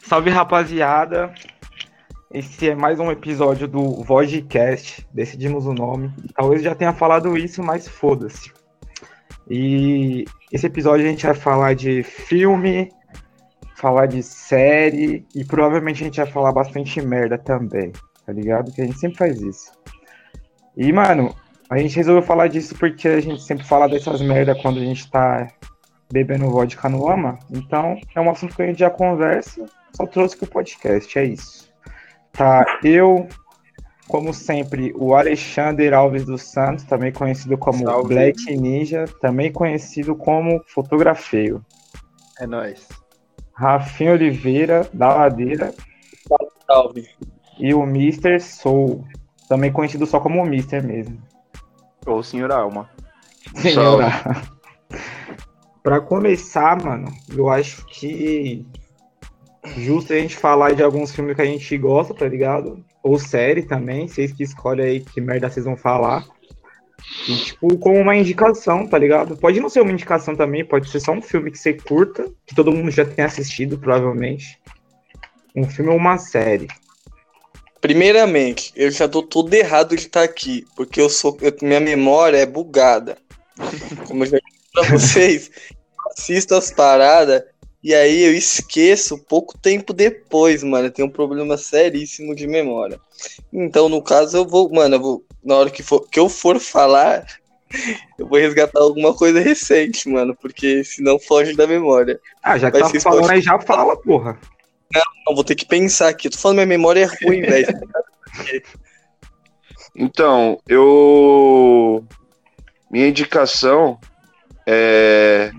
Salve, rapaziada. Esse é mais um episódio do Vodcast. Decidimos o nome. Talvez já tenha falado isso, mas foda-se. E esse episódio a gente vai falar de filme, falar de série e provavelmente a gente vai falar bastante merda também, tá ligado? Que a gente sempre faz isso. E, mano, a gente resolveu falar disso porque a gente sempre fala dessas merda quando a gente tá bebendo vodka no ama. Então, é um assunto que a gente já conversa, só trouxe pro podcast, é isso. Tá, eu, como sempre, o Alexander Alves dos Santos, também conhecido como Salve. Black Ninja, também conhecido como Fotografeio. É nóis. Rafinha Oliveira, da Ladeira, Salve. e o Mr. Soul, também conhecido só como Mr. mesmo. Ou Senhor Alma. Senhora. Pra começar, mano, eu acho que justo a gente falar de alguns filmes que a gente gosta, tá ligado? Ou série também, vocês que escolhem aí que merda vocês vão falar. E, tipo, como uma indicação, tá ligado? Pode não ser uma indicação também, pode ser só um filme que você curta, que todo mundo já tenha assistido, provavelmente. Um filme ou uma série. Primeiramente, eu já tô todo errado de estar aqui, porque minha memória é bugada. Como eu já disse pra vocês, eu assisto as paradas e aí eu esqueço pouco tempo depois, mano. Eu tenho um problema seríssimo de memória. Então, no caso, na hora que eu for falar, eu vou resgatar alguma coisa recente, mano, porque senão foge da memória. Ah, já que Mas tá falando aí, já fala, porra. Não, vou ter que pensar aqui. Eu tô falando, minha memória é ruim, velho. Então, minha indicação é...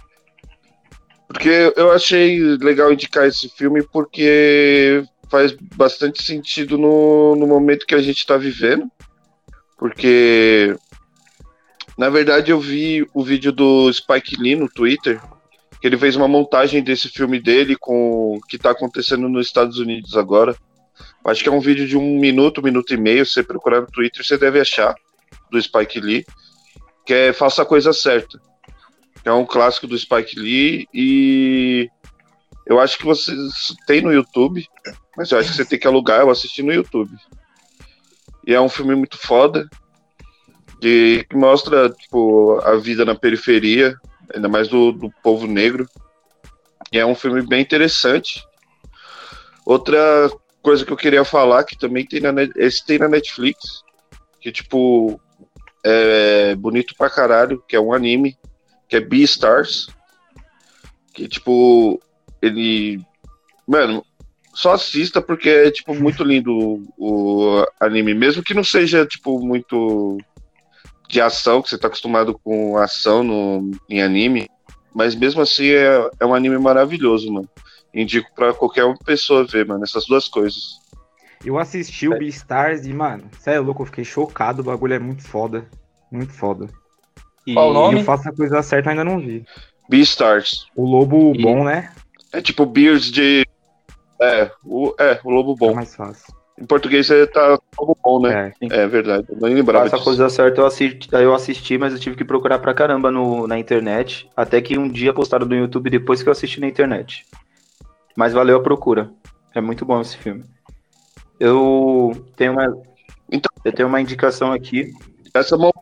Porque eu achei legal indicar esse filme porque faz bastante sentido no momento que a gente tá vivendo. Porque, na verdade, eu vi o vídeo do Spike Lee no Twitter, que ele fez uma montagem desse filme dele com o que tá acontecendo nos Estados Unidos agora. Acho que é um vídeo de 1 minuto, 1 minuto e meio. Se você procurar no Twitter, você deve achar, do Spike Lee, que é Faça a Coisa Certa, que é um clássico do Spike Lee, e eu acho que você tem no YouTube, mas eu acho que você tem que alugar. Eu assisti no YouTube. E é um filme muito foda, que mostra, tipo, a vida na periferia, ainda mais do povo negro. E é um filme bem interessante. Outra coisa que eu queria falar, que também tem na Netflix, que, tipo, é bonito pra caralho, que é um anime, que é Beastars, que, tipo, ele... Mano, só assista porque é, tipo, muito lindo o anime, mesmo que não seja, tipo, muito de ação, que você tá acostumado com ação em anime, mas mesmo assim é um anime maravilhoso, mano. Indico pra qualquer pessoa ver, mano, essas duas coisas. Eu assisti o Beastars e, mano, cê é louco, eu fiquei chocado, o bagulho é muito foda. Muito foda. E Qual o nome? eu faço a coisa certa, eu ainda não vi. Beastars. O Lobo Bom, né? É tipo Bears de... o Lobo É Bom. mais fácil. Em português tá Lobo Bom, né? É verdade, eu não lembrava Essa disso. coisa certa eu assisti, mas eu tive que procurar pra caramba na internet. Até que um dia postaram no YouTube depois que eu assisti na internet. Mas valeu a procura. É muito bom esse filme. Eu tenho uma indicação aqui. Essa mão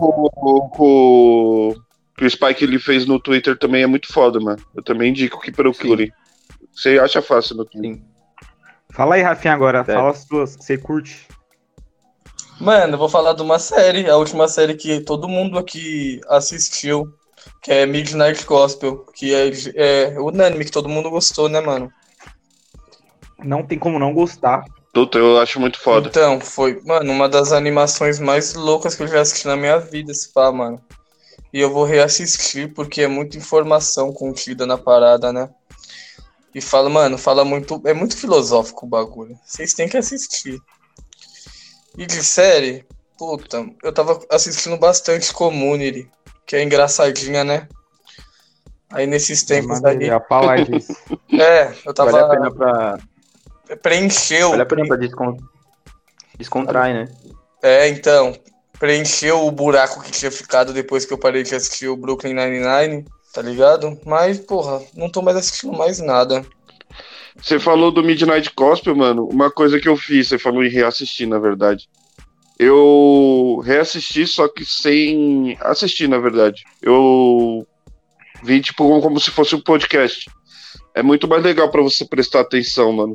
que o Spike ele fez no Twitter também é muito foda, mano. Eu também indico que procure. Você acha fácil no Twitter. Sim. Fala aí, Rafinha, agora. Fala as suas que você curte. Mano, eu vou falar de uma série, a última série que todo mundo aqui assistiu, que é Midnight Gospel, que é unânime, que todo mundo gostou, né, mano? Não tem como não gostar. Puta, eu acho muito foda. Então, foi, mano, uma das animações mais loucas que eu já assisti na minha vida, se pá, mano. E eu vou reassistir porque é muita informação contida na parada, né? E fala muito, é muito filosófico o bagulho. Vocês têm que assistir. E de série, puta, eu tava assistindo bastante Community, que é engraçadinha, né? Aí nesses tempos aí... Já falar disso. Eu tava... Vale a pena pra Preencheu. Vale a pena pra descontrai, né? Então, preencheu o buraco que tinha ficado depois que eu parei de assistir o Brooklyn Nine-Nine, tá ligado? Mas, porra, não tô mais assistindo mais nada. Você falou do Midnight Gospel, mano. Uma coisa que eu fiz, você falou em reassistir, na verdade. Eu reassisti, só que sem assistir, na verdade. Eu vi, tipo, como se fosse um podcast. É muito mais legal pra você prestar atenção, mano.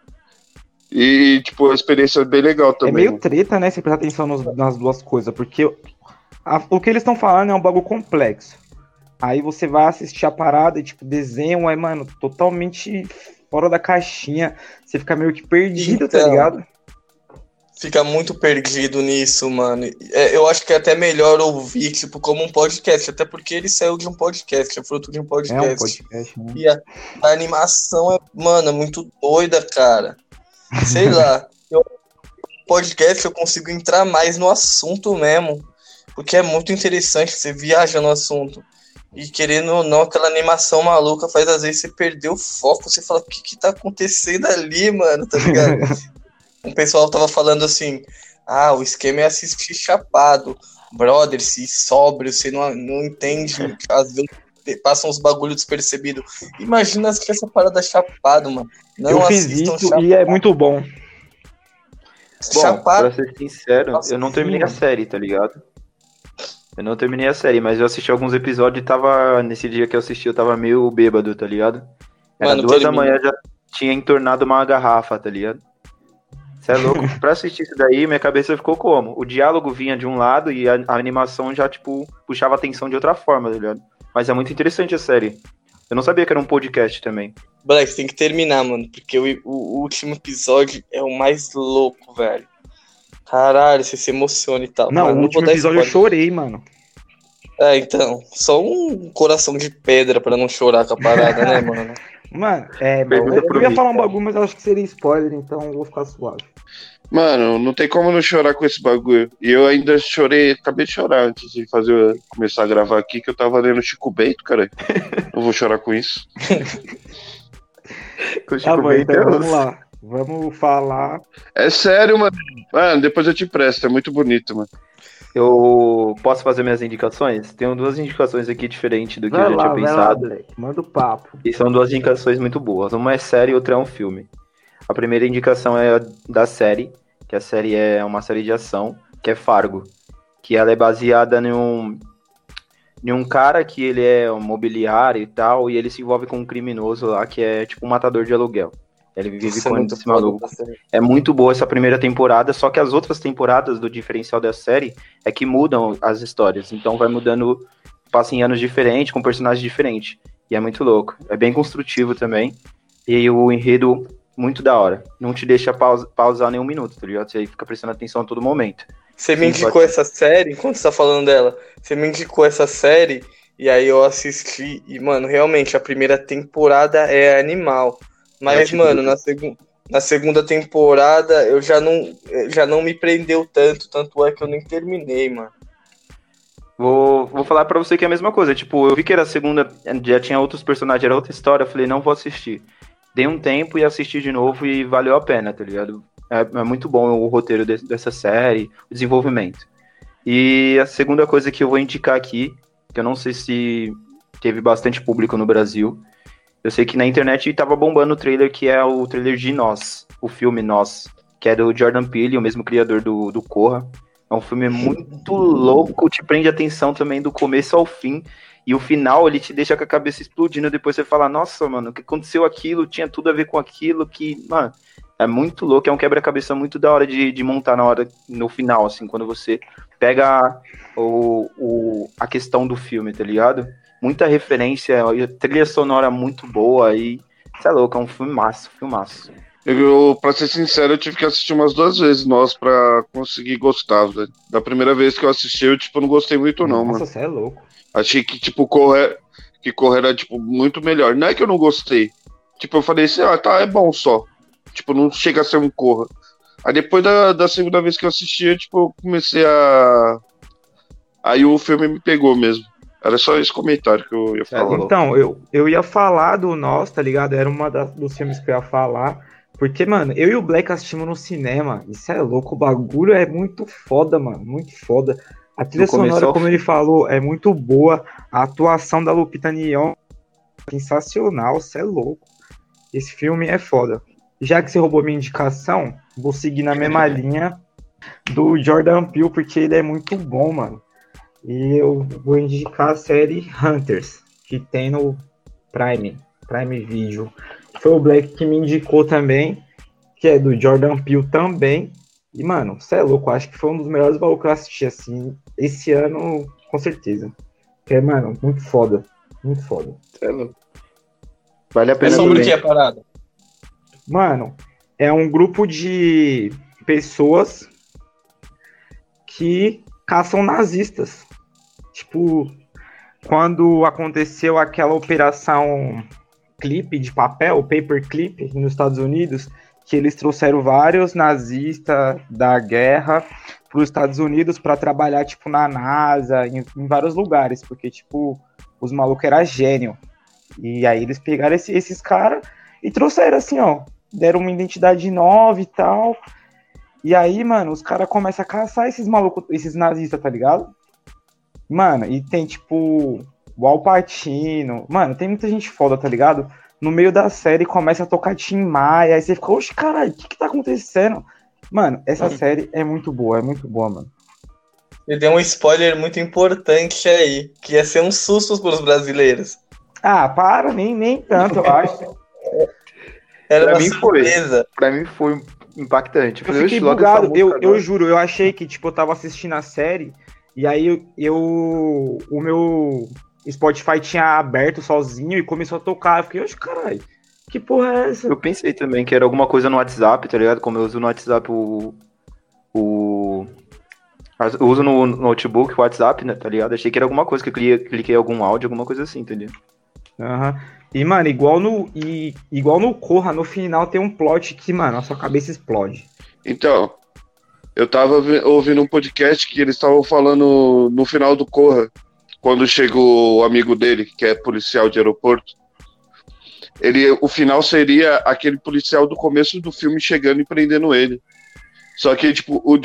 E, tipo, a experiência é bem legal É também. meio treta, né? Você prestar atenção nas duas coisas, porque o que eles estão falando é um bagulho complexo. Aí você vai assistir a parada e, tipo, desenho é, mano, totalmente fora da caixinha. Você fica meio que perdido, tá Então. ligado? Fica muito perdido nisso, mano. Eu acho que é até melhor ouvir, tipo, como um podcast, até porque ele saiu de um podcast, é fruto de um É um podcast. podcast, né? E a animação é, mano, é muito doida, cara. Sei lá. Podcast eu consigo entrar mais no assunto mesmo, porque é muito interessante, você viaja no assunto. E querendo ou não, aquela animação maluca faz às vezes você perder o foco, você fala, o que tá acontecendo ali, mano, tá ligado? O pessoal tava falando assim, o esquema é assistir chapado. Brother, se sóbrio, você não entende, às vezes passam uns bagulho despercebido. Imagina se essa parada chapado, mano. Não Eu fiz assistam isso e é muito bom. Bom, Chapado. pra ser sincero, Nossa, eu não terminei a sim. série, tá ligado? Eu não terminei a série, mas eu assisti alguns episódios e tava. Nesse dia que eu assisti, eu tava meio bêbado, tá ligado? Era Mano, 2 da termina. manhã, já tinha entornado uma garrafa, tá ligado? Você é louco? Pra assistir isso daí, minha cabeça ficou como? O diálogo vinha de um lado e a animação já, tipo, puxava a atenção de outra forma, tá ligado? Mas é muito interessante a série. Eu não sabia que era um podcast também. Black, tem que terminar, mano, porque o último episódio é o mais louco, velho. Caralho, você se emociona e tal. Não, Mano, o último vou dar episódio eu spoiler. chorei, mano. Então, só um coração de pedra pra não chorar com a parada, né, mano? Mano, Pergunta pro eu ia Vitor. falar um bagulho, mas eu acho que seria spoiler, então eu vou ficar suave. Mano, não tem como não chorar com esse bagulho. E eu ainda chorei, acabei de chorar antes de começar a gravar aqui, que eu tava lendo Chico Bento, cara. Não vou chorar com isso. Tá bom, então vamos lá. Vamos falar. É sério, mano. Mano, depois eu te empresto, é muito bonito, mano. Eu posso fazer minhas indicações? Tenho 2 indicações aqui diferentes do que eu já tinha pensado. Black. Manda o papo. E são 2 indicações muito boas. Uma é série e outra é um filme. A primeira indicação é da série, que a série é uma série de ação, que é Fargo. Que ela é baseada em um cara que ele é um mobiliário e tal, e ele se envolve com um criminoso lá que é tipo um matador de aluguel. Ele vive Isso é com muito esse maluco. É muito boa essa primeira temporada, só que as outras temporadas do diferencial da série é que mudam as histórias. Então vai mudando, passa em anos diferentes, com personagens diferentes. E é muito louco. É bem construtivo também. E o enredo, muito da hora. Não te deixa pausar nenhum minuto, tá ligado? Você fica prestando atenção a todo momento. Você me Sim, indicou pode. essa série, enquanto você tá falando dela, você me indicou essa série, e aí eu assisti, e, mano, realmente, a primeira temporada é animal. Mas, tipo mano, do- na segunda temporada eu já não me prendeu tanto é que eu nem terminei, mano. Vou falar pra você que é a mesma coisa. Tipo, eu vi que era a segunda, já tinha outros personagens, era outra história. Eu falei, não vou assistir. Dei um tempo e assisti de novo e valeu a pena, tá ligado? É muito bom o roteiro dessa série, o desenvolvimento. E a segunda coisa que eu vou indicar aqui, que eu não sei se teve bastante público no Brasil, eu sei que na internet tava bombando o trailer, que é o trailer de Nós, o filme Nós, que é do Jordan Peele, o mesmo criador do Corra. É um filme muito louco, te prende atenção também do começo ao fim. E o final, ele te deixa com a cabeça explodindo. Depois você fala, nossa, mano, o que aconteceu aquilo? Tinha tudo a ver com aquilo que... Mano, é muito louco. É um quebra-cabeça muito da hora de montar no final, assim. Quando você pega a questão do filme, tá ligado? Muita referência, trilha sonora muito boa. E você é louco, é um filmaço. Pra ser sincero, eu tive que assistir umas 2 vezes Nós pra conseguir gostar, velho. Da primeira vez que eu assisti, eu, tipo, não gostei muito, não, Nossa, mano. você é louco. Achei que, tipo, Corra era, tipo, muito melhor. Não é que eu não gostei. Tipo, eu falei assim, tá, é bom só. Tipo, não chega a ser um Corra. Aí depois da segunda vez que eu assisti, eu, tipo, comecei a... Aí o filme me pegou mesmo. Era só esse comentário que eu ia falar. Então, eu ia falar do Nós, tá ligado? Era dos filmes que eu ia falar. Porque, mano, eu e o Black assistimos no cinema. Isso é louco, o bagulho é muito foda, mano. Muito foda. A trilha sonora, como ele falou, é muito boa. A atuação da Lupita Nyong'o é sensacional, isso é louco. esse filme é foda. Já que você roubou minha indicação, vou seguir na mesma linha do Jordan Peele, porque ele é muito bom, mano. E eu vou indicar a série Hunters, que tem no Prime Video. Foi o Black que me indicou também, que é do Jordan Peele também. E, mano, você é louco, acho que foi um dos melhores bagulhos que eu assisti, assim, esse ano, com certeza. É, mano, muito foda. Muito foda. Cê é louco. Vale a É pena sobre o também. que a parada? Mano, é um grupo de pessoas que caçam nazistas. Tipo, quando aconteceu aquela operação clipe de papel, paperclip, nos Estados Unidos, que eles trouxeram vários nazistas da guerra para os Estados Unidos para trabalhar, tipo, na NASA, em vários lugares, porque, tipo, os malucos eram gênio. E aí eles pegaram esses caras e trouxeram, assim, ó, deram uma identidade nova e tal. E aí, mano, os caras começam a caçar esses malucos, esses nazistas, tá ligado? Mano, e tem, tipo, o Al Pacino. Mano, tem muita gente foda, tá ligado? No meio da série começa a tocar Tim Maia, aí você fica, oxe, caralho, o que tá acontecendo? Mano, essa série é muito boa, mano. Ele deu um spoiler muito importante aí, que ia ser um susto pros brasileiros. Ah, para, nem tanto, eu acho. Era Pra uma mim foi. surpresa. Pra mim foi impactante. Eu falei, fiquei "Oxe, logo essa bugado, música eu agora." juro, eu achei que, tipo, eu tava assistindo a série, e aí o meu Spotify tinha aberto sozinho e começou a tocar. Eu fiquei, oxe, caralho, que porra é essa? Eu pensei também que era alguma coisa no WhatsApp, tá ligado? Como eu uso no WhatsApp eu uso no notebook o WhatsApp, né, tá ligado? Achei que era alguma coisa, que eu cliquei algum áudio, alguma coisa assim, entendeu? Aham. E, mano, igual no Corra, no final tem um plot que, mano, a sua cabeça explode. Então, eu tava ouvindo um podcast que eles estavam falando no final do Corra, quando chega o amigo dele, que é policial de aeroporto. O final seria aquele policial do começo do filme chegando e prendendo ele. Só que, tipo, o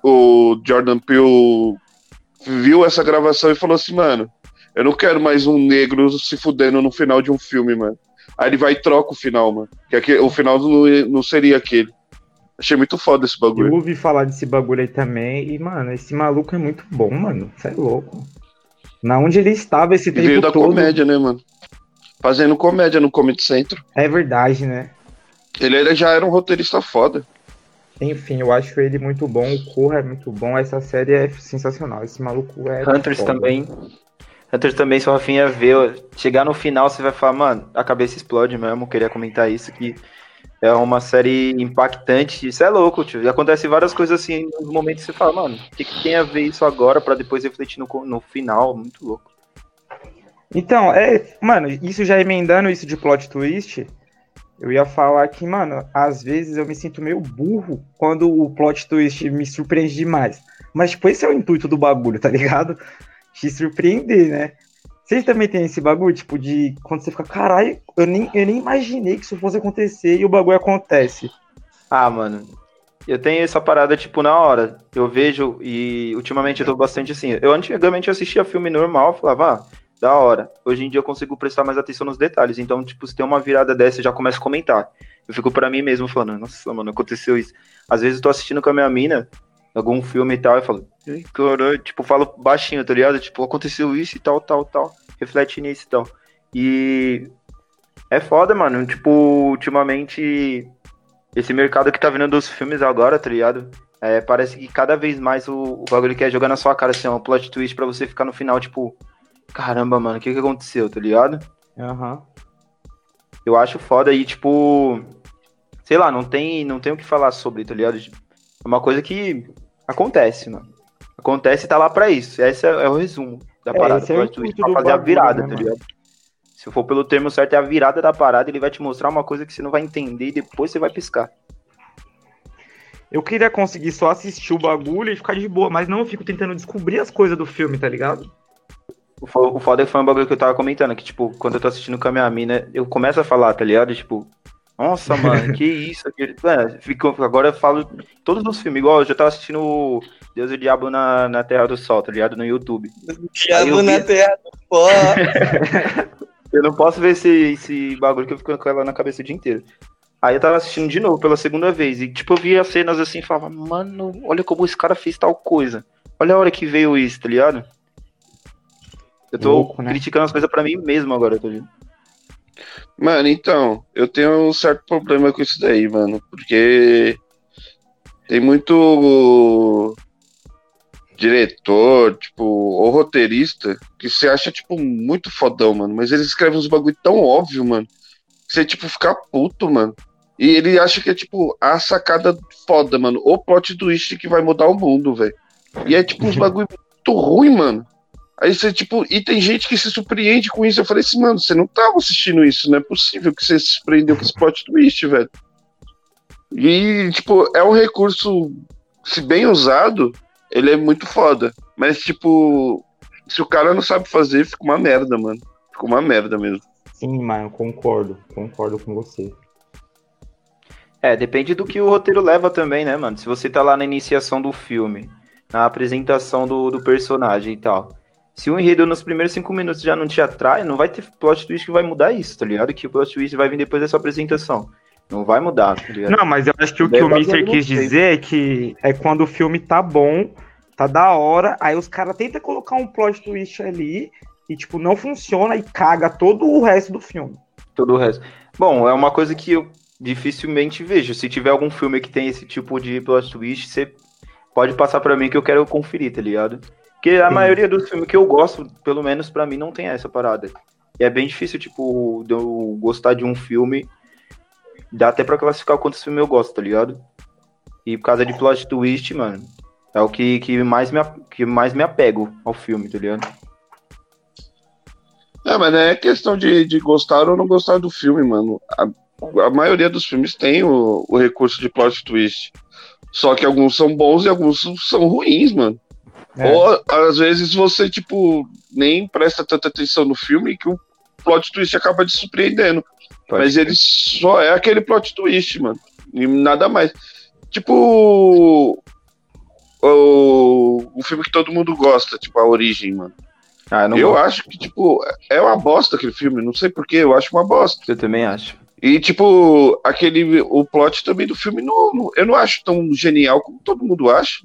Jordan Peele viu essa gravação e falou assim, mano, eu não quero mais um negro se fudendo no final de um filme, mano. Aí ele vai e troca o final, mano. O final não seria aquele. Achei muito foda esse Eu bagulho. ouvi falar desse bagulho aí também, e, mano, esse maluco é muito bom, mano. Você é louco. Na onde ele estava esse E veio tempo da todo. comédia, né, mano? Fazendo comédia no Comedy Central. É verdade, né? Ele já era um roteirista foda. Enfim, eu acho ele muito bom, o Corra é muito bom, essa série é sensacional. Esse maluco é Hunters foda. também. Hunters também, se o Rafinha ver, chegar no final, você vai falar, mano, a cabeça explode mesmo. Queria comentar isso, que é uma série impactante. Isso é louco, tio. E acontece várias coisas assim, nos momentos que você fala, mano, o que tem a ver isso agora pra depois refletir no final? Muito louco. Então, mano, isso já emendando isso de plot twist, eu ia falar que, mano, às vezes eu me sinto meio burro quando o plot twist me surpreende demais. Mas, tipo, esse é o intuito do bagulho, tá ligado? Te surpreender, né? Vocês também tem esse bagulho, tipo, de quando você fica, caralho, eu nem imaginei que isso fosse acontecer e o bagulho acontece. Ah, mano, eu tenho essa parada, tipo, na hora. Eu vejo e ultimamente eu tô bastante assim. Eu antigamente assistia filme normal, falava, da hora. Hoje em dia eu consigo prestar mais atenção nos detalhes. Então, tipo, se tem uma virada dessa, eu já começo a comentar. Eu fico pra mim mesmo falando, nossa, mano, aconteceu isso. Às vezes eu tô assistindo com a minha mina, algum filme e tal, eu falo, "Ai, caralho", tipo, falo baixinho, tá ligado? Tipo, aconteceu isso e tal. Reflete nisso e tal. E é foda, mano. Tipo, ultimamente, esse mercado que tá vindo dos filmes agora, tá ligado? Parece que cada vez mais o bagulho quer jogar na sua cara, assim, um plot twist pra você ficar no final, tipo, caramba, mano, o que aconteceu, tá ligado? Aham. Eu acho foda e, tipo, sei lá, não tem o que falar sobre, tá ligado? É uma coisa que acontece, mano. Acontece e tá lá pra isso. Esse é o resumo da parada. esse é o Plot twist intuito pra do fazer a bagulho, virada, né, tá mano? ligado? Se for pelo termo certo, é a virada da parada, ele vai te mostrar uma coisa que você não vai entender e depois você vai piscar. Eu queria conseguir só assistir o bagulho e ficar de boa, mas não, eu fico tentando descobrir as coisas do filme, tá ligado? O foda é que foi um bagulho que eu tava comentando, que, tipo, quando eu tô assistindo com a minha mina, eu começo a falar, tá ligado? Tipo, nossa, mano, que isso? Agora eu falo todos os filmes, igual eu já tava assistindo Deus e o Diabo na Terra do Sol, tá ligado? No YouTube. Diabo na terra do pó. Eu não posso ver esse bagulho que eu fico com ela na cabeça o dia inteiro. Aí eu tava assistindo de novo pela segunda vez. E tipo, eu via as cenas assim e falava, mano, olha como esse cara fez tal coisa. Olha a hora que veio isso, tá ligado? Eu tô Louco, né? criticando as coisas pra mim mesmo agora, tá ligado? Mano, então, eu tenho um certo problema com isso daí, mano. Porque tem muito diretor, tipo, ou roteirista, que você acha, tipo, muito fodão, mano. Mas eles escrevem uns bagulho tão óbvio, mano, que você, tipo, fica puto, mano. E ele acha que é, tipo, a sacada foda, mano. O plot twist que vai mudar o mundo, velho. E é, tipo, uns bagulho muito ruim, mano. Aí você, tipo, e tem gente que se surpreende com isso. Eu falei assim, mano, você não tava assistindo isso, não é possível que você se surpreendeu com esse plot twist, velho. E, tipo, é um recurso, se bem usado, ele é muito foda. Mas, tipo, se o cara não sabe fazer, fica uma merda, mano. Fica uma merda mesmo. Sim, mano, concordo com você. Depende do que o roteiro leva também, né, mano? Se você tá lá na iniciação do filme, na apresentação do personagem e tal. Se o enredo nos primeiros 5 minutos já não te atrai, não vai ter plot twist que vai mudar isso, tá ligado? Que o plot twist vai vir depois dessa apresentação. Não vai mudar, tá ligado? Não, mas eu acho que o que o Mister quis dizer é que é quando o filme tá bom, tá da hora, aí os caras tentam colocar um plot twist ali e, tipo, não funciona e caga todo o resto do filme. Todo o resto. Bom, é uma coisa que eu dificilmente vejo. Se tiver algum filme que tem esse tipo de plot twist, você pode passar pra mim que eu quero conferir, tá ligado? Porque a maioria dos filmes que eu gosto, pelo menos pra mim, não tem essa parada. E é bem difícil, tipo, de eu gostar de um filme. Dá até pra classificar quantos filmes eu gosto, tá ligado? E por causa de plot twist, mano, é o que mais me apego ao filme, tá ligado? Mas não é questão de gostar ou não gostar do filme, mano. A maioria dos filmes tem o recurso de plot twist. Só que alguns são bons e alguns são ruins, mano. Ou, às vezes, você, tipo, nem presta tanta atenção no filme que o plot twist acaba te surpreendendo. Mas ele só é aquele plot twist, mano. E nada mais. Tipo, o filme que todo mundo gosta, tipo, A Origem, mano. Eu acho que, tipo, é uma bosta aquele filme. Não sei porquê, eu acho uma bosta. Eu também acho. E, tipo, o plot também do filme, eu não acho tão genial como todo mundo acha.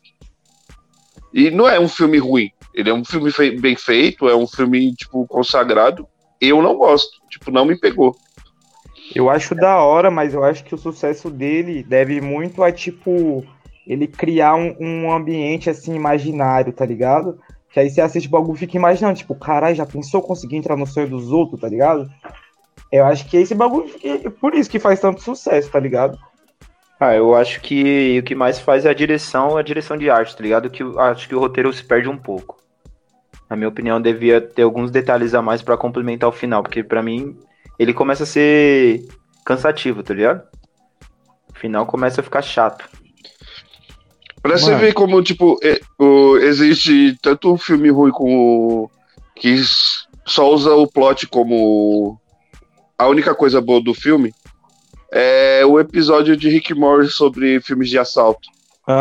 E não é um filme ruim. Ele é um filme bem feito, é um filme, tipo, consagrado. Eu não gosto. Tipo, não me pegou. Eu acho da hora, mas eu acho que o sucesso dele deve muito a, tipo, ele criar um ambiente, assim, imaginário, tá ligado? Que aí você assiste o bagulho e fica imaginando, tipo, caralho, já pensou conseguir entrar no sonho dos outros, tá ligado? Eu acho que esse bagulho, por isso que faz tanto sucesso, tá ligado? Eu acho que o que mais faz é a direção de arte, tá ligado? Acho que o roteiro se perde um pouco. Na minha opinião, devia ter alguns detalhes a mais pra complementar o final, porque pra mim, ele começa a ser cansativo, tá ligado? O final começa a ficar chato. Pra você ver como, tipo, existe tanto um filme ruim como que só usa o plot como a única coisa boa do filme, é o episódio de Rick Morty sobre filmes de assalto.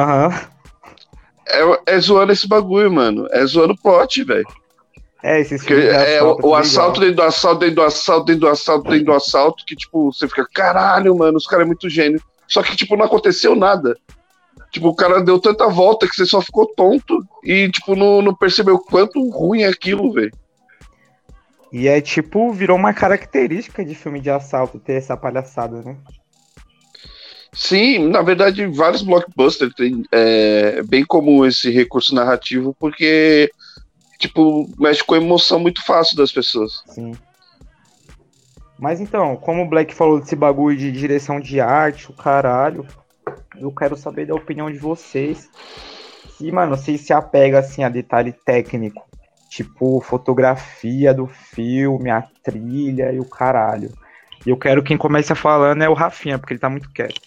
É zoando esse bagulho, mano. É zoando o plot, velho. Esses filmes de assalto. O assalto dentro do assalto, dentro do assalto, dentro do assalto, dentro do assalto, que, tipo, você fica, caralho, mano, os caras é muito gênio. Só que, tipo, não aconteceu nada. Tipo, o cara deu tanta volta que você só ficou tonto e, tipo, não percebeu quanto ruim é aquilo, velho. E é, tipo, virou uma característica de filme de assalto ter essa palhaçada, né? Sim, na verdade, vários blockbusters têm bem comum esse recurso narrativo, porque, tipo, mexe com a emoção muito fácil das pessoas. Sim. Mas então, como o Black falou desse bagulho de direção de arte, o caralho, eu quero saber da opinião de vocês. Se, mano, vocês se apegam, assim, a detalhe técnico, tipo, fotografia do filme, a trilha e o caralho. E eu quero quem começa falando é o Rafinha, porque ele tá muito quieto.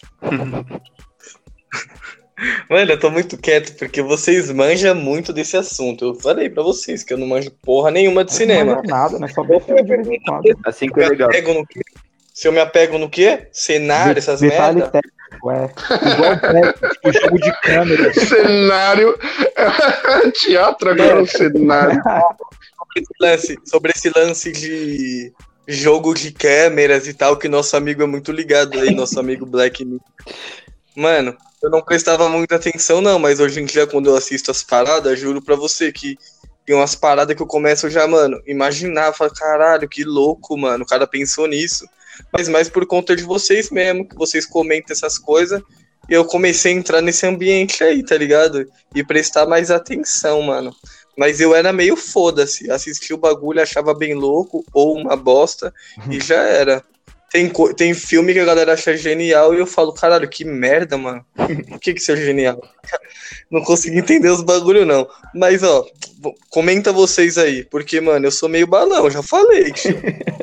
Mano, eu tô muito quieto, porque vocês manjam muito desse assunto. Eu falei pra vocês que eu não manjo porra nenhuma de cinema. Não é nada, né? Só ver filme de vez em quando. Assim que é legal. Se eu me apego no quê? Cenário, essas detalhe merda? Igual o jogo de câmera. Cenário. Teatro agora é um cenário. Sobre esse lance de jogo de câmeras e tal, que nosso amigo é muito ligado aí, nosso amigo Black. Mano, eu não prestava muita atenção não, mas hoje em dia quando eu assisto as paradas, juro pra você que tem umas paradas que eu começo já, mano, imaginar, falar, caralho, que louco, mano, o cara pensou nisso. Mas mais por conta de vocês mesmo, que vocês comentam essas coisas, e eu comecei a entrar nesse ambiente aí, tá ligado? E prestar mais atenção, mano. Mas eu era meio foda-se, assistia o bagulho, achava bem louco, ou uma bosta, e já era. Tem filme que a galera acha genial, e eu falo, caralho, que merda, mano. Por que isso é genial? Não consegui entender os bagulho, não. Mas, ó, comenta vocês aí, porque, mano, eu sou meio balão, já falei, tio.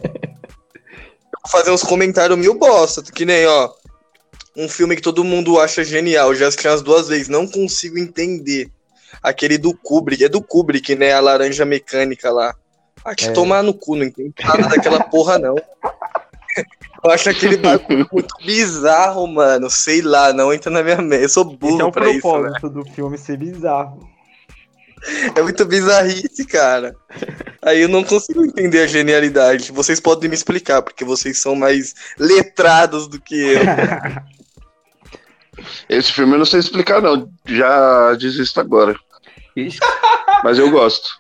Fazer uns comentários meio bosta, que nem, ó, um filme que todo mundo acha genial, já assisti umas 2 vezes, não consigo entender. Aquele do Kubrick, é do Kubrick, né, a Laranja Mecânica lá. Que tomar no cu, não entendo nada daquela porra, não. Eu acho aquele bagulho muito bizarro, mano, sei lá, não entra na minha mente, eu sou burro pra isso, né? É o propósito do filme ser bizarro. É muito bizarrice, cara. Aí eu não consigo entender a genialidade. Vocês podem me explicar, porque vocês são mais letrados do que eu. Esse filme eu não sei explicar, não. Já desisto agora. Ixi. Mas eu gosto.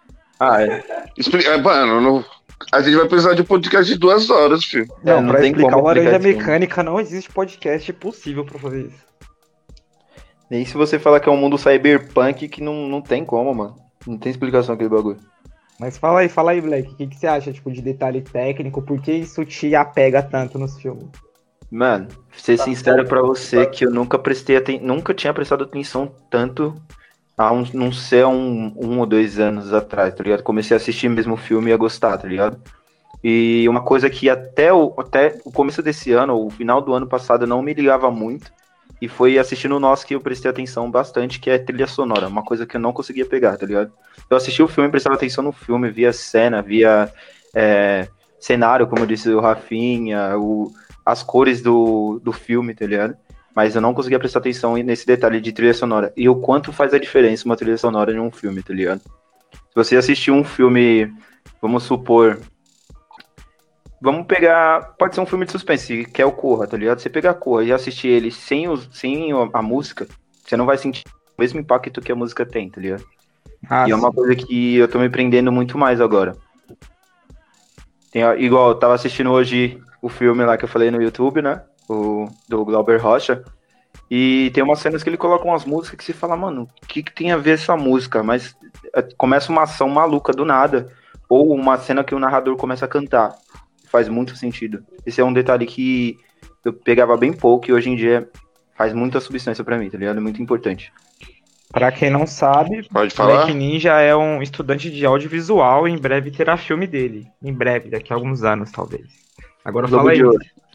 Mano, a gente vai precisar de um podcast de 2 horas, filho. Não, não pra tem explicar como o Laranja explicar esse Mecânica não existe podcast possível pra fazer isso. nem se você falar que é um mundo cyberpunk que não tem como, mano. Não tem explicação aquele bagulho. Mas fala aí, Black, o que você acha, tipo, de detalhe técnico? Por que isso te apega tanto nos filmes? Mano, ser sincero pra você que eu nunca tinha prestado atenção tanto há não sei, um ou 2 anos atrás, tá ligado? Comecei a assistir mesmo o filme e a gostar, tá ligado? E uma coisa que até o começo desse ano, o final do ano passado, eu não me ligava muito, e foi assistindo o nosso que eu prestei atenção bastante, que é trilha sonora, uma coisa que eu não conseguia pegar, tá ligado? Eu assisti o filme, prestava atenção no filme, via cena, via cenário, como disse o Rafinha, as cores do filme, tá ligado? Mas eu não conseguia prestar atenção nesse detalhe de trilha sonora. E o quanto faz a diferença uma trilha sonora em um filme, tá ligado? Se você assistir um filme, vamos supor... Vamos pegar... Pode ser um filme de suspense, que é o Corra, tá ligado? Você pegar Corra e assistir ele sem a música, você não vai sentir o mesmo impacto que a música tem, tá ligado? E é uma coisa que eu tô me prendendo muito mais agora. Igual, eu tava assistindo hoje o filme lá que eu falei no YouTube, né? Do Glauber Rocha. E tem umas cenas que ele coloca umas músicas que você fala, mano, o que tem a ver essa música? Mas começa uma ação maluca do nada. Ou uma cena que o narrador começa a cantar. Faz muito sentido. Esse é um detalhe que eu pegava bem pouco e hoje em dia faz muita substância pra mim, tá ligado? É muito importante. Pra quem não sabe, Pode falar? Black Ninja é um estudante de audiovisual e em breve terá filme dele. Em breve, daqui a alguns anos, talvez. Agora fala aí.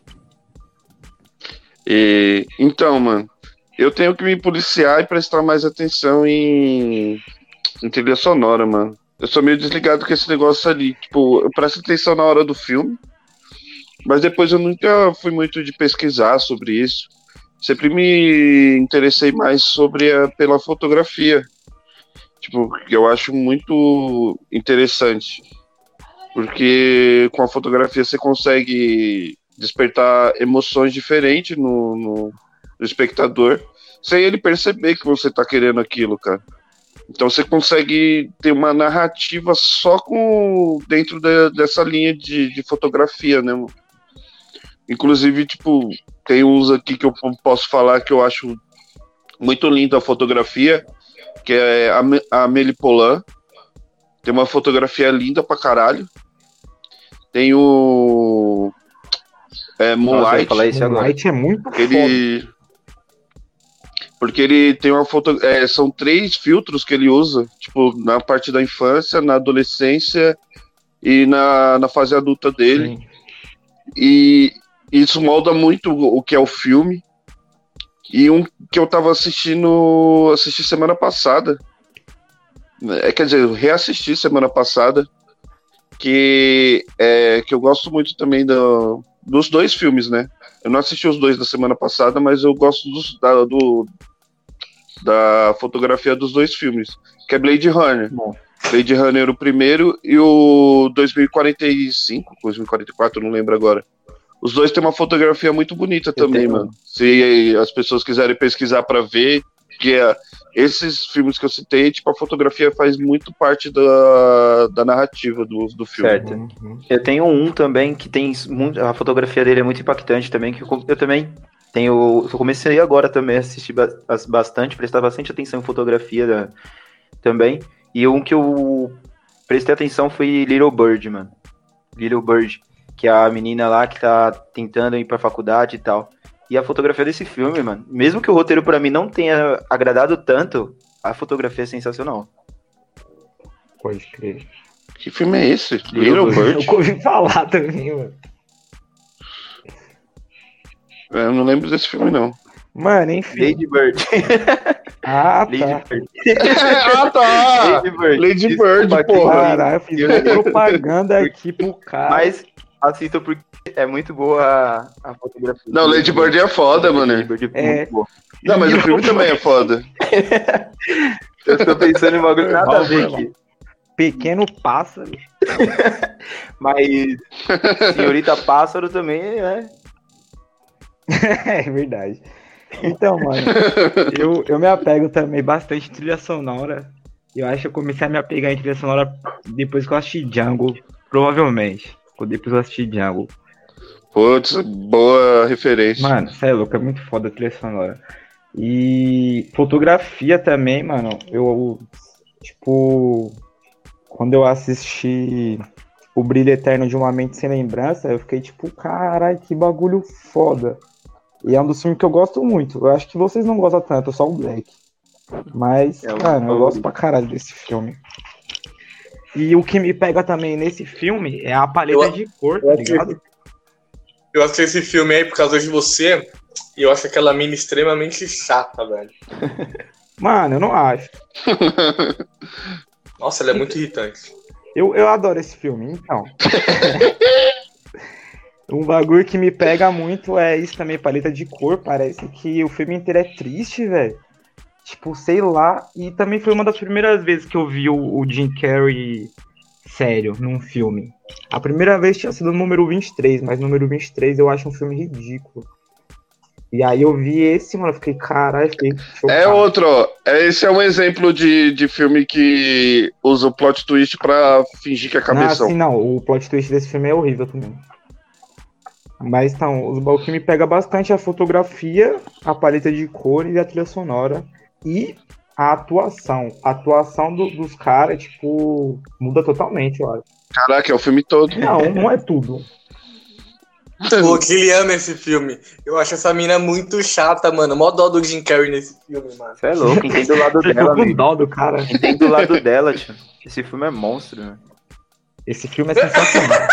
Então, mano, eu tenho que me policiar e prestar mais atenção em trilha sonora, mano. Eu sou meio desligado com esse negócio ali. Tipo, eu presto atenção na hora do filme, mas depois eu nunca fui muito de pesquisar sobre isso. Sempre me interessei mais pela fotografia. Tipo, que eu acho muito interessante. Porque com a fotografia você consegue despertar emoções diferentes no espectador, sem ele perceber que você tá querendo aquilo, cara. Então você consegue ter uma narrativa só dentro dessa linha de fotografia, né? Inclusive, tipo, tem uns aqui que eu posso falar que eu acho muito linda a fotografia, que é a Amélie Poulain. Tem uma fotografia linda pra caralho. Tem o Moonlight. Moonlight é muito foda. Porque ele tem uma foto. São 3 filtros que ele usa, tipo, na parte da infância, na adolescência e na fase adulta dele. Sim. E isso molda muito o que é o filme. E um que eu tava assisti semana passada. Quer dizer, eu reassisti semana passada. Que eu gosto muito também dos 2 filmes, né? Eu não assisti os dois da semana passada, mas eu gosto da fotografia dos dois filmes, que é Blade Runner. Bom. Blade Runner o primeiro e o 2045, 2044, não lembro agora. Os dois têm uma fotografia muito bonita também, mano. Se as pessoas quiserem pesquisar pra ver, que esses filmes que eu citei, tipo, a fotografia faz muito parte da narrativa do filme. Certo. Eu tenho um também que tem muito, a fotografia dele é muito impactante também, que eu também tenho. Eu comecei agora também a assistir bastante, prestar bastante atenção em fotografia também. E um que eu prestei atenção foi Little Bird, mano. Little Bird, que é a menina lá que tá tentando ir pra faculdade e tal. E a fotografia desse filme, mano, mesmo que o roteiro pra mim não tenha agradado tanto, a fotografia é sensacional. Pode crer. Que filme é esse? Little Bird? Eu ouvi falar também, mano. Eu não lembro desse filme, não. Mano, enfim. Lady Bird. Ah, Lady tá. Bird. Ah, tá! Lady Bird. Lady Desculpa Bird, aqui, porra. Caralho, eu fiz uma propaganda aqui pro cara. Mas assista porque é muito boa a fotografia. Não, Lady Bird é foda, mano. Lady Bird é muito boa. Não, mas o filme também é foda. Eu tô pensando em um bagulho nada a ver aqui. Pequeno pássaro. Mas Senhorita Pássaro também é. É verdade. Então, mano, eu me apego também bastante em trilha sonora. Eu acho que eu comecei a me apegar em trilha sonora depois que eu assisti Django. Provavelmente. Depois que eu assisti Django. Putz, boa referência. Mano, cê é louco, é muito foda a trilha sonora. E fotografia também, mano. Eu, tipo, quando eu assisti O Brilho Eterno de Uma Mente Sem Lembrança, eu fiquei tipo, caralho, que bagulho foda. E é um dos filmes que eu gosto muito. Eu acho que vocês não gostam tanto, só o Black. Mas, mano, eu gosto pra caralho desse filme. E o que me pega também nesse filme é a paleta de cor, tá ligado? Eu assisti esse filme aí por causa de você e eu acho aquela mina extremamente chata, velho. Mano, eu não acho. Nossa, ela é muito irritante. Eu adoro esse filme, então. Um bagulho que me pega muito é isso também, paleta de cor. Parece que o filme inteiro é triste, velho. Tipo, sei lá. E também foi uma das primeiras vezes que eu vi o Jim Carrey sério num filme. A primeira vez tinha sido no número 23, mas no número 23 eu acho um filme ridículo. E aí eu vi esse, mano, eu fiquei, caralho, fiquei chocado. É outro, ó. Esse é um exemplo de filme que usa o plot twist pra fingir que é cabeção. Assim, não, o plot twist desse filme é horrível também. Mas então, os bagulho que me pega bastante é a fotografia, a paleta de cores e a trilha sonora. E a atuação. A atuação dos caras, tipo, muda totalmente, eu acho. Caraca, é o filme todo. Não é tudo. Pô, que ele ama esse filme. Eu acho essa mina muito chata, mano. Mó dó do Jim Carrey nesse filme, mano. Você é louco, entende do lado Você dela, ficou com amigo. dó do cara. Entende do lado dela, tio. Esse filme é monstro, né? Esse filme é sensacional.